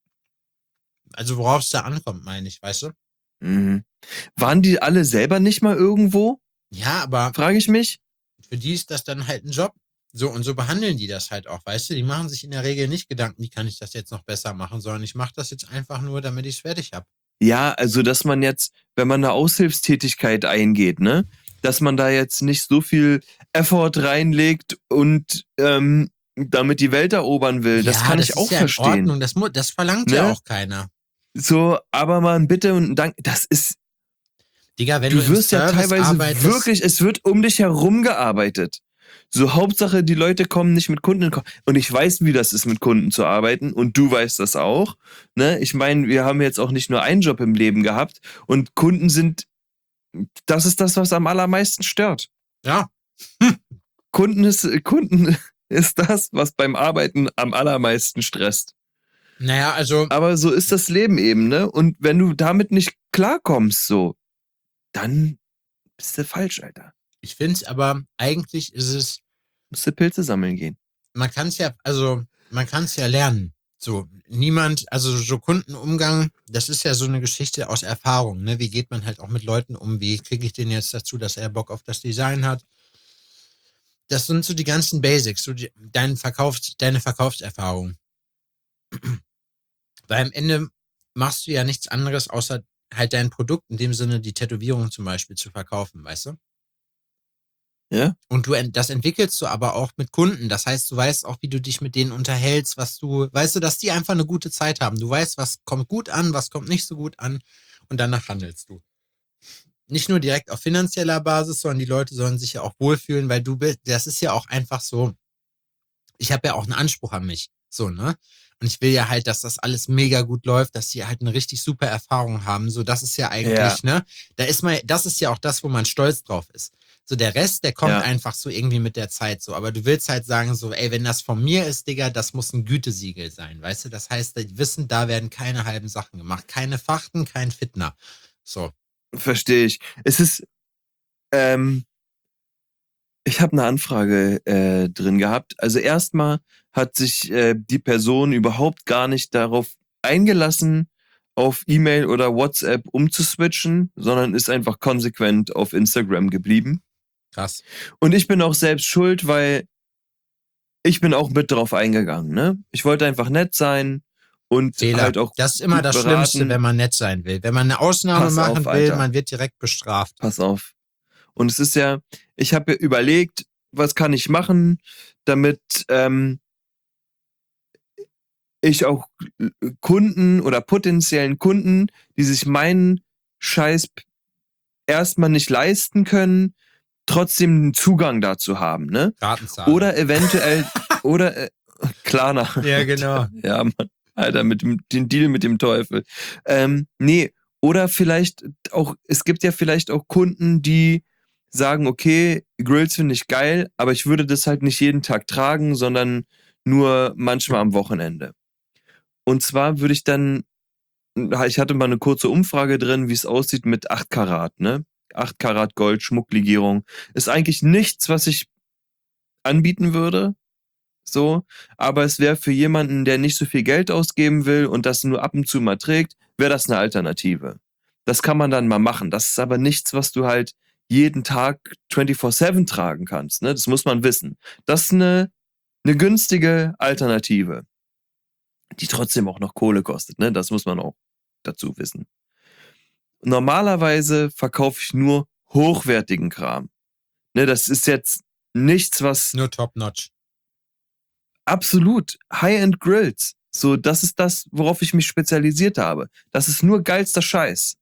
Also worauf es da ankommt, meine ich, weißt du? Mhm. Waren die alle selber nicht mal irgendwo? Ja, aber Frage ich mich. für die ist das dann halt ein Job. So, und so behandeln die das halt auch, weißt du? Die machen sich in der Regel nicht Gedanken, wie kann ich das jetzt noch besser machen, sondern ich mache das jetzt einfach nur, damit ich es fertig habe. Ja, also dass man jetzt, wenn man eine Aushilfstätigkeit eingeht, ne, dass man da jetzt nicht so viel Effort reinlegt und ähm, damit die Welt erobern will. Das kann ich auch ist ja verstehen. in Ordnung. Das, mu- das verlangt ja Ne? auch keiner. So, aber mal ein Bitte und ein Dank. Das ist, Digga, wenn du du, im wirst ja Service teilweise arbeitest, wirklich, es wird um dich herum gearbeitet. So, Hauptsache, die Leute kommen nicht mit Kunden in Kon- Und ich weiß, wie das ist, mit Kunden zu arbeiten. Und du weißt das auch. Ne? Ich meine, wir haben jetzt auch nicht nur einen Job im Leben gehabt. Und Kunden sind, das ist das, was am allermeisten stört. ja, Kunden ist, Kunden ist das, was beim Arbeiten am allermeisten stresst. naja, also, Aber so ist das Leben eben, ne? Und wenn du damit nicht klarkommst, so, dann bist du falsch, Alter. ich finde es aber, eigentlich ist es, Musst du Pilze sammeln gehen. man kann es ja, also, man kann es ja lernen. So, niemand, also so Kundenumgang, das ist ja so eine Geschichte aus Erfahrung, ne? Wie geht man halt auch mit Leuten um? Wie kriege ich den jetzt dazu, dass er Bock auf das Design hat? Das sind so die ganzen Basics, so die, dein Verkaufs-, deine Verkaufserfahrung. Weil am Ende machst du ja nichts anderes, außer halt dein Produkt, in dem Sinne die Tätowierung zum Beispiel zu verkaufen, weißt du? Ja? Und du ent- das entwickelst du aber auch mit Kunden. Das heißt, du weißt auch, wie du dich mit denen unterhältst, was du, weißt du, dass die einfach eine gute Zeit haben. Du weißt, was kommt gut an, was kommt nicht so gut an und danach handelst du. Nicht nur direkt auf finanzieller Basis, sondern die Leute sollen sich ja auch wohlfühlen, weil du bist, das ist ja auch einfach so, ich habe ja auch einen Anspruch an mich, so, ne? Und ich will ja halt, dass das alles mega gut läuft, dass sie halt eine richtig super Erfahrung haben. So, das ist ja eigentlich, Ja. ne? Da ist man, das ist ja auch das, wo man stolz drauf ist. So, der Rest, der kommt Ja. einfach so irgendwie mit der Zeit so. Aber du willst halt sagen, so, ey, wenn das von mir ist, Digga, das muss ein Gütesiegel sein, weißt du? Das heißt, die wissen, da werden keine halben Sachen gemacht. Keine Fachten, kein Fitner. So. Verstehe ich. Es ist, ähm, ich habe eine Anfrage äh, drin gehabt. Also erstmal hat sich äh, die Person überhaupt gar nicht darauf eingelassen, auf E-Mail oder WhatsApp umzuswitchen, sondern ist einfach konsequent auf Instagram geblieben. Krass. Und ich bin auch selbst schuld, weil ich bin auch mit drauf eingegangen. Ne? Ich wollte einfach nett sein und Fehler. halt auch Das ist immer gut das beraten. Schlimmste, wenn man nett sein will. Wenn man eine Ausnahme Pass machen auf, will, Alter. man wird direkt bestraft. Pass auf. Und es ist ja, ich habe überlegt, was kann ich machen, damit ähm, ich auch Kunden oder potenziellen Kunden, die sich meinen Scheiß erstmal nicht leisten können, trotzdem einen Zugang dazu haben, ne? Gartenzahler. Oder eventuell, oder, äh, Klarna. Ja, genau. Ja, Mann. Alter, mit dem den Deal mit dem Teufel. Ähm, nee, oder vielleicht auch, es gibt ja vielleicht auch Kunden, die sagen, okay, Grills finde ich geil, aber ich würde das halt nicht jeden Tag tragen, sondern nur manchmal am Wochenende. Und zwar würde ich dann, ich hatte mal eine kurze Umfrage drin, wie es aussieht mit acht Karat, ne? acht Karat Gold, Schmucklegierung. Ist eigentlich nichts, was ich anbieten würde, so, aber es wäre für jemanden, der nicht so viel Geld ausgeben will und das nur ab und zu mal trägt, wäre das eine Alternative. Das kann man dann mal machen. Das ist aber nichts, was du halt jeden Tag vierundzwanzig sieben tragen kannst. Ne? Das muss man wissen. Das ist eine, eine günstige Alternative, die trotzdem auch noch Kohle kostet. Ne? Das muss man auch dazu wissen. Normalerweise verkaufe ich nur hochwertigen Kram. Ne, das ist jetzt nichts, was Nur top-notch. absolut High-End Grills. So, das ist das, worauf ich mich spezialisiert habe. Das ist nur geilster Scheiß.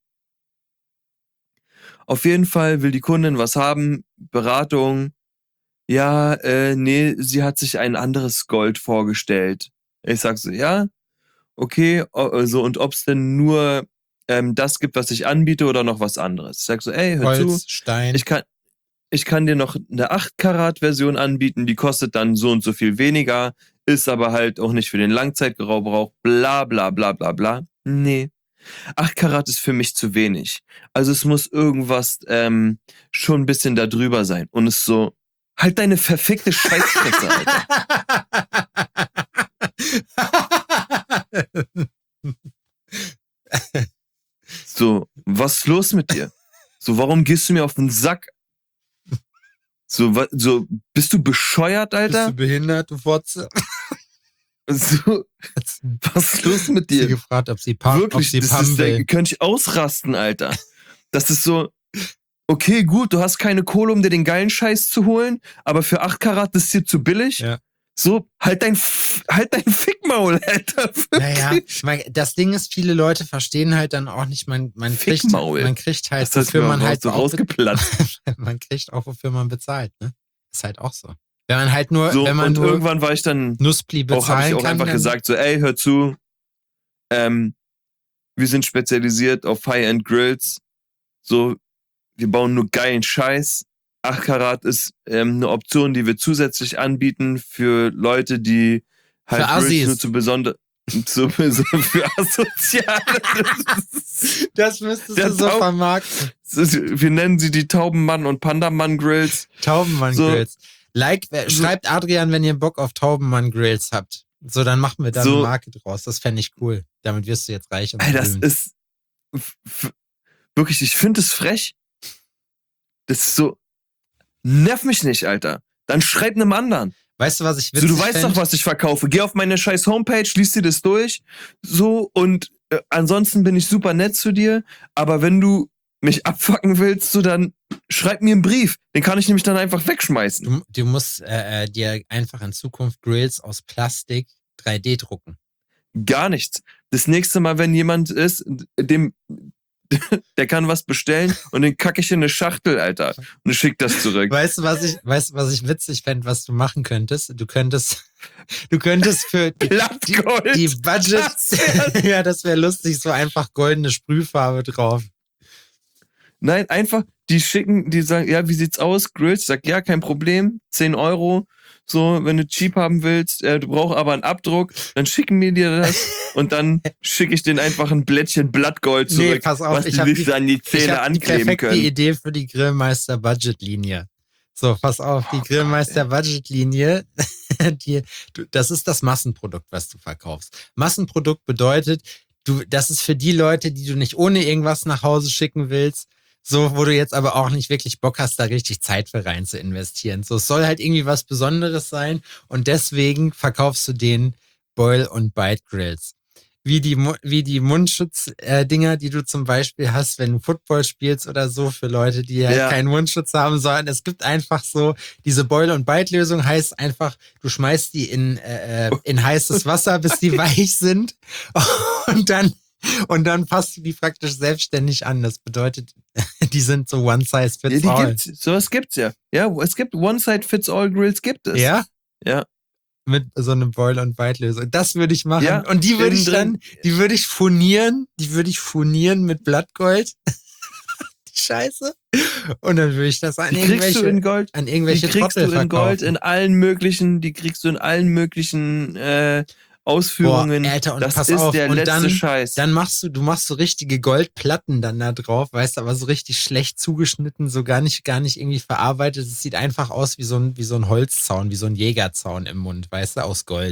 Auf jeden Fall will die Kundin was haben, Beratung. Ja, äh, nee, sie hat sich ein anderes Gold vorgestellt. Ich sag so, ja, okay, so, und ob's denn nur ähm, das gibt, was ich anbiete oder noch was anderes. Ich sag so, ey, hör Holz, zu, Stein. ich kann, ich kann dir noch eine acht Karat Version anbieten, die kostet dann so und so viel weniger, ist aber halt auch nicht für den Langzeitgebrauch, bla bla bla bla bla. Nee. acht Karat ist für mich zu wenig. Also es muss irgendwas ähm, schon ein bisschen da drüber sein. Und es so, halt deine verfickte Scheißfresse, Alter. So, was ist los mit dir? So, warum gehst du mir auf den Sack? So, wa- so bist du bescheuert, Alter? Bist du behindert, du Fotze? So, was ist los mit Sie dir? gefragt, ob sie Pam, ob Wirklich, sie das Pam ist, will. da könnte ich ausrasten, Alter. Das ist so, okay, gut, du hast keine Kohle, um dir den geilen Scheiß zu holen, aber für acht Karat ist dir zu billig. Ja. So, halt dein, F- halt dein Fickmaul, Alter. Naja, ich mein, das Ding ist, viele Leute verstehen halt dann auch nicht, man, man kriegt, Fickmaul. man kriegt halt, Das heißt, wofür man raus- halt so auch, be- rausgeplatzt. man kriegt auch, wofür man bezahlt, ne? Ist halt auch so. Wenn man halt nur, So, wenn man und nur irgendwann war ich dann Nuspli auch, habe ich bezahlen auch kann, einfach dann, gesagt, so, ey, hör zu, ähm, wir sind spezialisiert auf High-End Grills, so, wir bauen nur geilen Scheiß. acht Karat ist ähm, eine Option, die wir zusätzlich anbieten für Leute, die halt Für Grills Assis. nur zu besonder zu, so für Asoziale. das müsstest Der du so Taub- vermarkten. Wir nennen sie die Taubenmann- und Pandamann-Grills. Taubenmann-Grills. Like, äh, schreibt Adrian, wenn ihr Bock auf Taubenmann-Grills habt. So, dann machen wir da So. eine Marke draus. Das fände ich cool. Damit wirst du jetzt reich und Ey, das berühmt. ist f- f- wirklich, ich finde es frech. Das ist so, nerv mich nicht, Alter. Dann schreib einem anderen. Weißt du, was ich So, witzig du weißt fänd? doch, was ich verkaufe. Geh auf meine scheiß Homepage, lies dir das durch. So, und äh, ansonsten bin ich super nett zu dir. Aber wenn du mich abfacken willst, so dann schreib mir einen Brief. Den kann ich nämlich dann einfach wegschmeißen. Du, du musst äh, äh, dir einfach in Zukunft Grills aus Plastik drei D drucken. Gar nichts. Das nächste Mal, wenn jemand ist, dem, der kann was bestellen und den kacke ich in eine Schachtel, Alter. Und schick das zurück. Weißt du, was ich, weißt, du, was ich witzig fände, was du machen könntest? Du könntest, du könntest für die, Blattgold. die Budget, Das wär- ja, das wäre lustig, so einfach goldene Sprühfarbe drauf. Nein, einfach, die schicken, die sagen, ja, wie sieht's aus? Grills? Ich sag, ja, kein Problem, zehn Euro. So, wenn du cheap haben willst, äh, du brauchst aber einen Abdruck, dann schicken wir dir das und dann schicke ich denen einfach ein Blättchen Blattgold zurück, Nee, pass auf, was ich die hab sich die- so an die Ich Zähne habe die ankleben perfekte können. Idee für die Grillmeister Budget-Linie. So, pass auf, die Grillmeister Budget-Linie, die, du, das ist das Massenprodukt, was du verkaufst. Massenprodukt bedeutet, du, das ist für die Leute, die du nicht ohne irgendwas nach Hause schicken willst, so, wo du jetzt aber auch nicht wirklich Bock hast, da richtig Zeit für rein zu investieren. So, es soll halt irgendwie was Besonderes sein und deswegen verkaufst du den Boil- und Bite-Grills. Wie die, Mu- wie die Mundschutz-Dinger, die du zum Beispiel hast, wenn du Football spielst oder so, für Leute, die halt Ja. keinen Mundschutz haben sollen. Es gibt einfach so, diese Boil- und Bite-Lösung heißt einfach, du schmeißt die in, äh, äh, in heißes Wasser, bis die weich sind und dann und dann passt du die praktisch selbstständig an. Das bedeutet, die sind so one size Ja, fits die all. gibt's, sowas gibt's ja. Ja, es gibt One-Size-Fits-All-Grills, gibt es. Ja? Ja. Mit so einem Boil- und Bite-Lösung. Das würde ich machen. Ja, und die würde innen ich dann, drin- die würde ich furnieren, die würde ich furnieren mit Blattgold. die Scheiße. Und dann würde ich das an Die kriegst du irgendwelche, in Gold. an Die irgendwelche kriegst Trottel du in Gold verkaufen. in allen möglichen, die kriegst du in allen möglichen äh, Ausführungen. Boah, Alter, und das pass ist auf, der und letzte dann- Scheiß. Dann machst du, du machst so richtige Goldplatten dann da drauf, weißt du, aber so richtig schlecht zugeschnitten, so gar nicht, gar nicht irgendwie verarbeitet. Es sieht einfach aus wie so ein, wie so ein Holzzaun, wie so ein Jägerzaun im Mund, weißt du, aus Gold.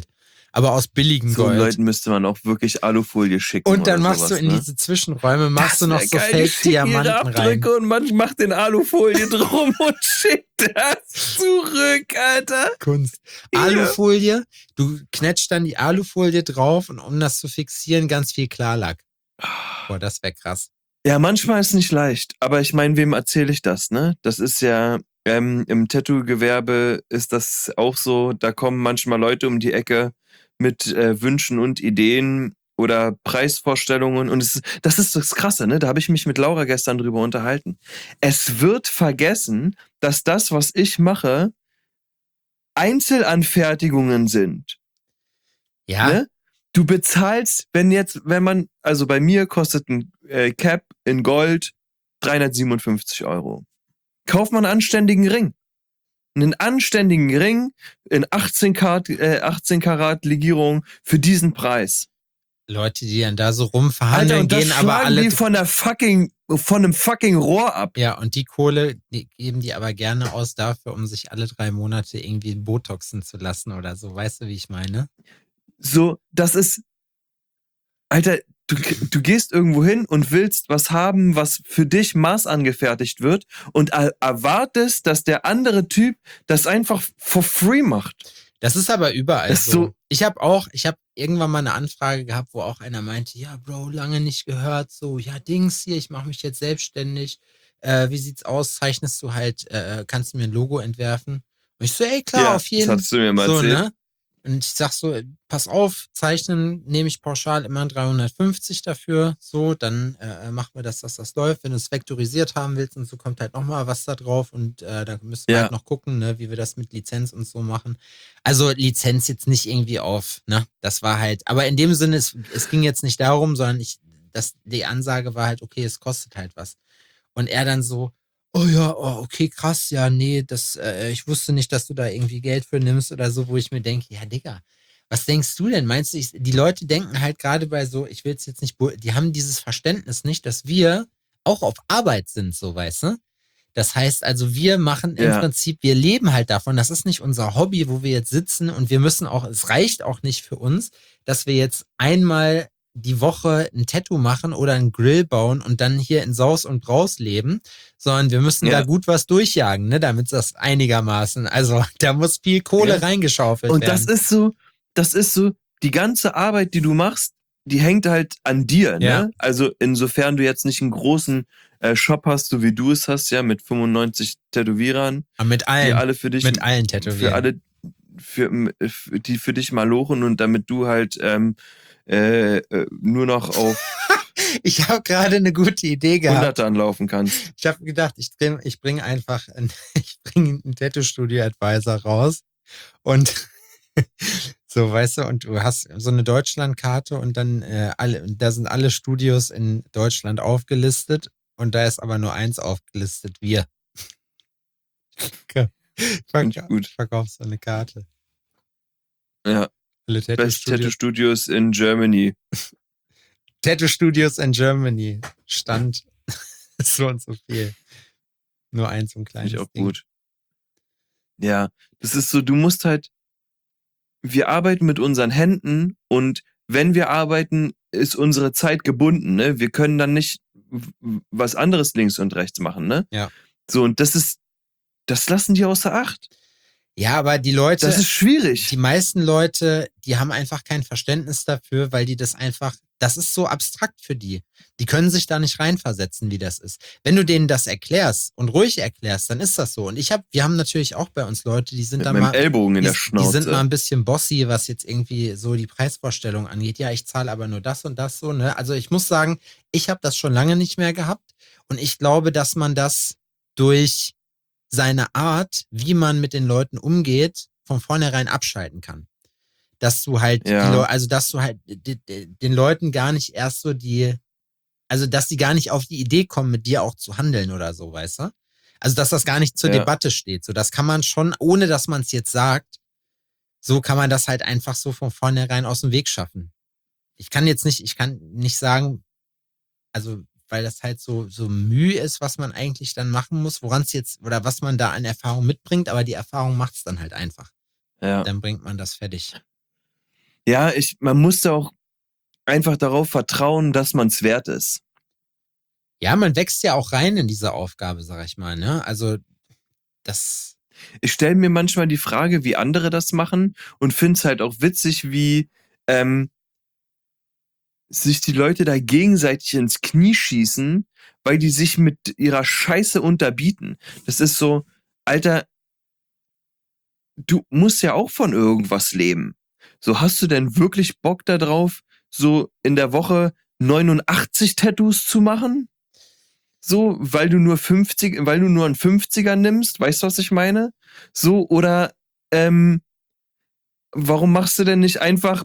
aber aus billigem So Gold. Leuten müsste man auch wirklich Alufolie schicken. Und dann oder machst sowas, du in ne? diese Zwischenräume, machst Das du noch wär so geil, die schicken ihre Fake-Diamanten rein. Abdrücke und man macht den Alufolie drum und schickt das zurück, Alter. Kunst. Ja. Alufolie, du knetscht dann die Alufolie drauf und um das zu fixieren, ganz viel Klarlack. Boah, das wäre krass. Ja, manchmal ist nicht leicht, aber ich meine, wem erzähle ich das, ne? Das ist ja, ähm, im Tattoo-Gewerbe ist das auch so, da kommen manchmal Leute um die Ecke mit äh, Wünschen und Ideen oder Preisvorstellungen und es, ist- das ist das Krasse, ne? Da habe ich mich mit Laura gestern drüber unterhalten. Es wird vergessen, dass das, was ich mache, Einzelanfertigungen sind. Ja, Ne? Du bezahlst, wenn jetzt, wenn man, also bei mir kostet ein äh, Cap in Gold dreihundertsiebenundfünfzig Euro. Kauf mal einen anständigen Ring. Einen anständigen Ring in achtzehn Karat, äh, achtzehn Karat Legierung für diesen Preis. Leute, die dann da so Alter, rumverhandeln, und das gehen aber schlagen alle. die von der fucking, von einem fucking Rohr ab. Ja, und die Kohle die geben die aber gerne aus dafür, um sich alle drei Monate irgendwie botoxen zu lassen oder so. Weißt du, wie ich meine? So, das ist, Alter, du, du gehst irgendwo hin und willst was haben, was für dich maßangefertigt wird und er- erwartest, dass der andere Typ das einfach for free macht. Das ist aber überall Das ist so. so- Ich habe auch, ich habe irgendwann mal eine Anfrage gehabt, wo auch einer meinte, ja, Bro, lange nicht gehört, so, ja, Dings hier, ich mache mich jetzt selbstständig. Äh, wie sieht's aus? Zeichnest du halt, äh, kannst du mir ein Logo entwerfen? Und ich so, ey, klar, Ja, auf jeden das hattest du mir mal so, erzählt. ne? Und ich sag so, pass auf, zeichnen nehme ich pauschal immer dreihundertfünfzig dafür. So, dann äh, machen wir das, dass das läuft. Wenn du es vektorisiert haben willst und so, kommt halt nochmal was da drauf. Und äh, da müssen wir Ja. halt noch gucken, ne, wie wir das mit Lizenz und so machen. Also Lizenz jetzt nicht irgendwie auf, ne? Das war halt, aber in dem Sinne, es, es ging jetzt nicht darum, sondern ich, das, die Ansage war halt, okay, es kostet halt was. Und er dann so, oh ja, oh, okay, krass, ja, nee, das, äh, ich wusste nicht, dass du da irgendwie Geld für nimmst oder so, wo ich mir denke, ja, Digga, was denkst du denn? Meinst du, ich, die Leute denken halt gerade bei so, ich will es jetzt nicht, bu- die haben dieses Verständnis nicht, dass wir auch auf Arbeit sind, so, weißt du? Das heißt also, wir machen im Ja. Prinzip, wir leben halt davon. Das ist nicht unser Hobby, wo wir jetzt sitzen und wir müssen auch, es reicht auch nicht für uns, dass wir jetzt einmal die Woche ein Tattoo machen oder einen Grill bauen und dann hier in Saus und Braus leben, sondern wir müssen Ja. da gut was durchjagen, ne, damit das einigermaßen, also da muss viel Kohle Ja. reingeschaufelt Und werden. das ist so, das ist so, die ganze Arbeit, die du machst, die hängt halt an dir, ne? Ja. Also insofern du jetzt nicht einen großen äh, Shop hast, so wie du es hast, ja, mit fünfundneunzig Tätowierern, Aber mit die allen, alle für dich, mit allen für Tätowieren. alle, für, für, die für dich malochen und damit du halt ähm, äh, äh, nur noch auf Ich habe gerade eine gute Idee gehabt. Hunderte anlaufen kannst. Ich habe gedacht, ich bringe ich bring einfach ein, ich bring einen Tattoo-Studio-Advisor raus und so, weißt du, und du hast so eine Deutschlandkarte und dann äh, alle, da sind alle Studios in Deutschland aufgelistet und da ist aber nur eins aufgelistet, wir. Finde Verk ich gut. verkaufst so eine Karte. Ja, Alle Best Tattoo-Studios. Tattoo Studios in Germany. Tattoo-Studios in Germany. Stand so und so viel. Nur eins und Finde kleines ich auch Ding. gut. Ja, das ist so, du musst halt, wir arbeiten mit unseren Händen und wenn wir arbeiten, ist unsere Zeit gebunden, ne? Wir können dann nicht w- w- was anderes links und rechts machen, ne? Ja. So, und das ist, das lassen die außer Acht. Ja, aber die Leute, Das ist schwierig. die meisten Leute, die haben einfach kein Verständnis dafür, weil die das einfach, das ist so abstrakt für die. Die können sich da nicht reinversetzen, wie das ist. Wenn du denen das erklärst und ruhig erklärst, dann ist das so. Und ich habe, wir haben natürlich auch bei uns Leute, die sind Mit da meinem mal, Ellbogen in die, der die Schnauze. sind mal ein bisschen bossy, was jetzt irgendwie so die Preisvorstellung angeht. Ja, ich zahle aber nur das und das so, ne? Also ich muss sagen, ich habe das schon lange nicht mehr gehabt und ich glaube, dass man das durch seine Art, wie man mit den Leuten umgeht, von vornherein abschalten kann. Dass du halt, Ja. die Leu- also dass du halt d- d- den Leuten gar nicht erst so die, also dass die gar nicht auf die Idee kommen, mit dir auch zu handeln oder so, weißt du? Also dass das gar nicht zur Ja. Debatte steht. So, das kann man schon, ohne dass man es jetzt sagt, so kann man das halt einfach so von vornherein aus dem Weg schaffen. Ich kann jetzt nicht, ich kann nicht sagen, also weil das halt so, so Mühe ist, was man eigentlich dann machen muss, woran es jetzt, oder was man da an Erfahrung mitbringt, aber die Erfahrung macht es dann halt einfach. Ja. Dann bringt man das fertig. Ja, ich, man muss da auch einfach darauf vertrauen, dass man es wert ist. Ja, man wächst ja auch rein in diese Aufgabe, sag ich mal, ne? Also, das. Ich stelle mir manchmal die Frage, wie andere das machen und finde es halt auch witzig, wie ähm, sich die Leute da gegenseitig ins Knie schießen, weil die sich mit ihrer Scheiße unterbieten. Das ist so, Alter, du musst ja auch von irgendwas leben. So, hast du denn wirklich Bock da drauf, so in der Woche neunundachtzig Tattoos zu machen? So, weil du nur fünfzig, weil du nur einen fünfziger nimmst, weißt du, was ich meine? So, oder ähm, warum machst du denn nicht einfach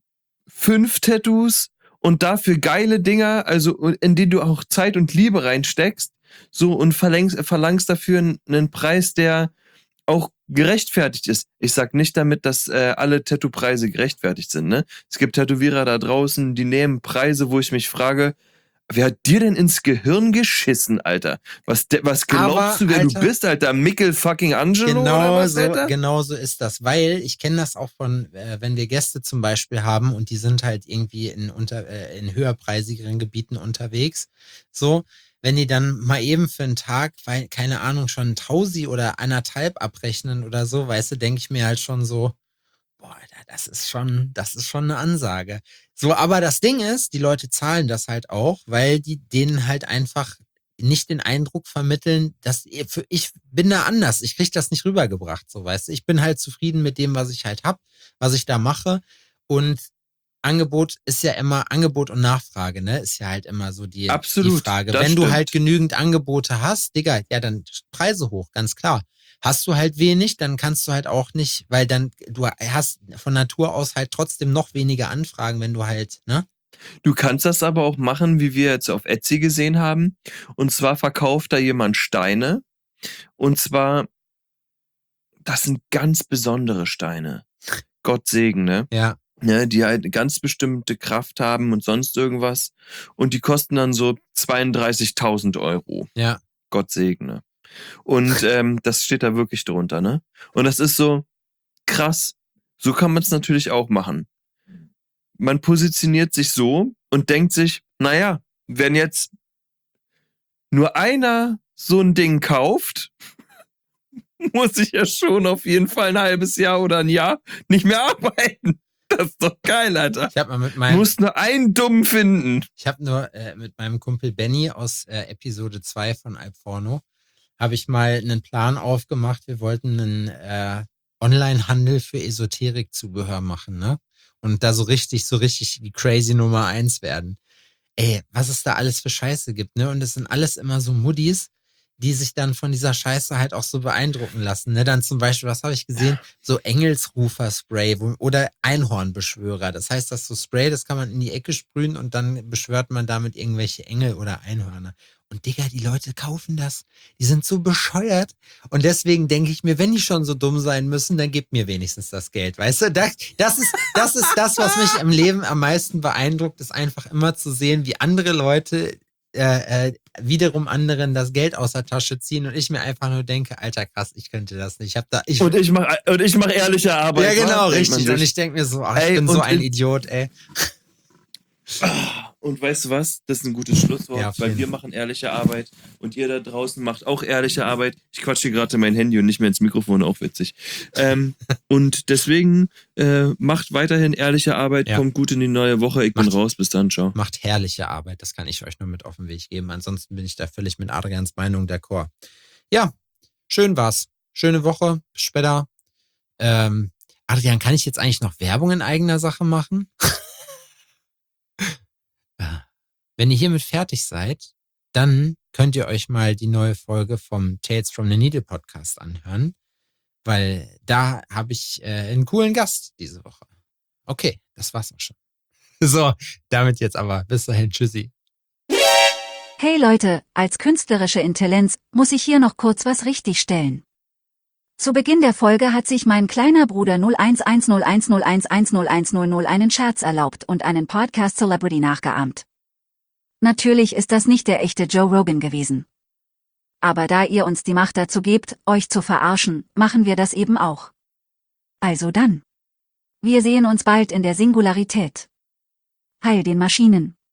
fünf Tattoos und dafür geile Dinger, also in die du auch Zeit und Liebe reinsteckst, so und verlangst, verlangst dafür einen, einen Preis, der auch gerechtfertigt ist. Ich sag nicht damit, dass äh, alle Tattoo-Preise gerechtfertigt sind, ne? Es gibt Tätowierer da draußen, die nehmen Preise, wo ich mich frage, wer hat dir denn ins Gehirn geschissen, Alter? Was, de- was glaubst Aber, du, wer Alter, du bist, Alter? Mikkel fucking Angelo oder Genau was, so, Alter? genau so ist das, weil ich kenne das auch von, äh, wenn wir Gäste zum Beispiel haben und die sind halt irgendwie in unter äh, in höherpreisigeren Gebieten unterwegs, so, wenn die dann mal eben für einen Tag, weil, keine Ahnung, schon ein Tausi oder anderthalb abrechnen oder so, weißt du, denke ich mir halt schon so, boah, Alter, das ist schon, das ist schon eine Ansage. So, aber das Ding ist, die Leute zahlen das halt auch, weil die denen halt einfach nicht den Eindruck vermitteln, dass ich bin da anders. Ich krieg das nicht rübergebracht, so weißt du. Ich bin halt zufrieden mit dem, was ich halt hab, was ich da mache. Und Angebot ist ja immer, Angebot und Nachfrage, ne? Ist ja halt immer so die, die Absolut, Frage. das Wenn du stimmt. halt genügend Angebote hast, Digga, ja, dann Preise hoch, ganz klar. Hast du halt wenig, dann kannst du halt auch nicht, weil dann, du hast von Natur aus halt trotzdem noch weniger Anfragen, wenn du halt, ne? Du kannst das aber auch machen, wie wir jetzt auf Etsy gesehen haben. Und zwar verkauft da jemand Steine. Und zwar, das sind ganz besondere Steine. Gott segne. Ja. Ne, die halt eine ganz bestimmte Kraft haben und sonst irgendwas. Und die kosten dann so zweiunddreißigtausend Euro. Ja. Gott segne. Und ähm, das steht da wirklich drunter, ne? Und das ist so krass. So kann man es natürlich auch machen. Man positioniert sich so und denkt sich, naja, wenn jetzt nur einer so ein Ding kauft, muss ich ja schon auf jeden Fall ein halbes Jahr oder ein Jahr nicht mehr arbeiten. Das ist doch geil, Alter. Ich habe mal mit Du meinem, musst nur einen Dummen finden. ich habe nur äh, mit meinem Kumpel Benny aus äh, Episode zwei von Alpforno, habe ich mal einen Plan aufgemacht. Wir wollten einen äh, Online-Handel für Esoterik-Zubehör machen, ne? Und da so richtig, so richtig die crazy Nummer eins werden. Ey, was es da alles für Scheiße gibt, ne? Und es sind alles immer so Muddis, die sich dann von dieser Scheiße halt auch so beeindrucken lassen, ne? Dann zum Beispiel, was habe ich gesehen? So Engelsrufer-Spray wo- oder Einhornbeschwörer. Das heißt, das so Spray, das kann man in die Ecke sprühen und dann beschwört man damit irgendwelche Engel oder Einhörner. Und Digga, die Leute kaufen das. Die sind so bescheuert. Und deswegen denke ich mir, wenn die schon so dumm sein müssen, dann gebt mir wenigstens das Geld. Weißt du, das, das, ist, das ist das, was mich im Leben am meisten beeindruckt, ist einfach immer zu sehen, wie andere Leute äh, äh, wiederum anderen das Geld aus der Tasche ziehen und ich mir einfach nur denke, Alter, krass, ich könnte das nicht. Ich hab da, ich, Und ich mach, und ich mach ehrliche Arbeit. ja, genau, denkt man richtig. Und sich. ich denke mir so, ach, ich Ey, bin so und ein in- Idiot, ey. Und weißt du was? Das ist ein gutes Schlusswort, Ja, auf weil jeden wir Fall. machen ehrliche Arbeit und ihr da draußen macht auch ehrliche Arbeit. Ich quatsche hier gerade in mein Handy und nicht mehr ins Mikrofon, auch witzig. Ähm, und deswegen äh, macht weiterhin ehrliche Arbeit, Ja. kommt gut in die neue Woche. Ich bin Macht- raus, bis dann, ciao. Macht herrliche Arbeit, das kann ich euch nur mit auf den Weg geben. Ansonsten bin ich da völlig mit Adrians Meinung d'accord. Ja, schön war's. Schöne Woche, bis später. Ähm, Adrian, kann ich jetzt eigentlich noch Werbung in eigener Sache machen? Ja. Wenn ihr hiermit fertig seid, dann könnt ihr euch mal die neue Folge vom Tales from the Needle Podcast anhören, weil da habe ich äh, einen coolen Gast diese Woche. Okay, das war's auch schon. So, damit jetzt aber. Bis dahin, tschüssi. Hey Leute, als künstlerische Intelligenz muss ich hier noch kurz was richtigstellen. Zu Beginn der Folge hat sich mein kleiner Bruder null eins eins null eins null eins eins null eins null null einen Scherz erlaubt und einen Podcast-Celebrity nachgeahmt. Natürlich ist das nicht der echte Joe Rogan gewesen. Aber da ihr uns die Macht dazu gebt, euch zu verarschen, machen wir das eben auch. Also dann. Wir sehen uns bald in der Singularität. Heil den Maschinen.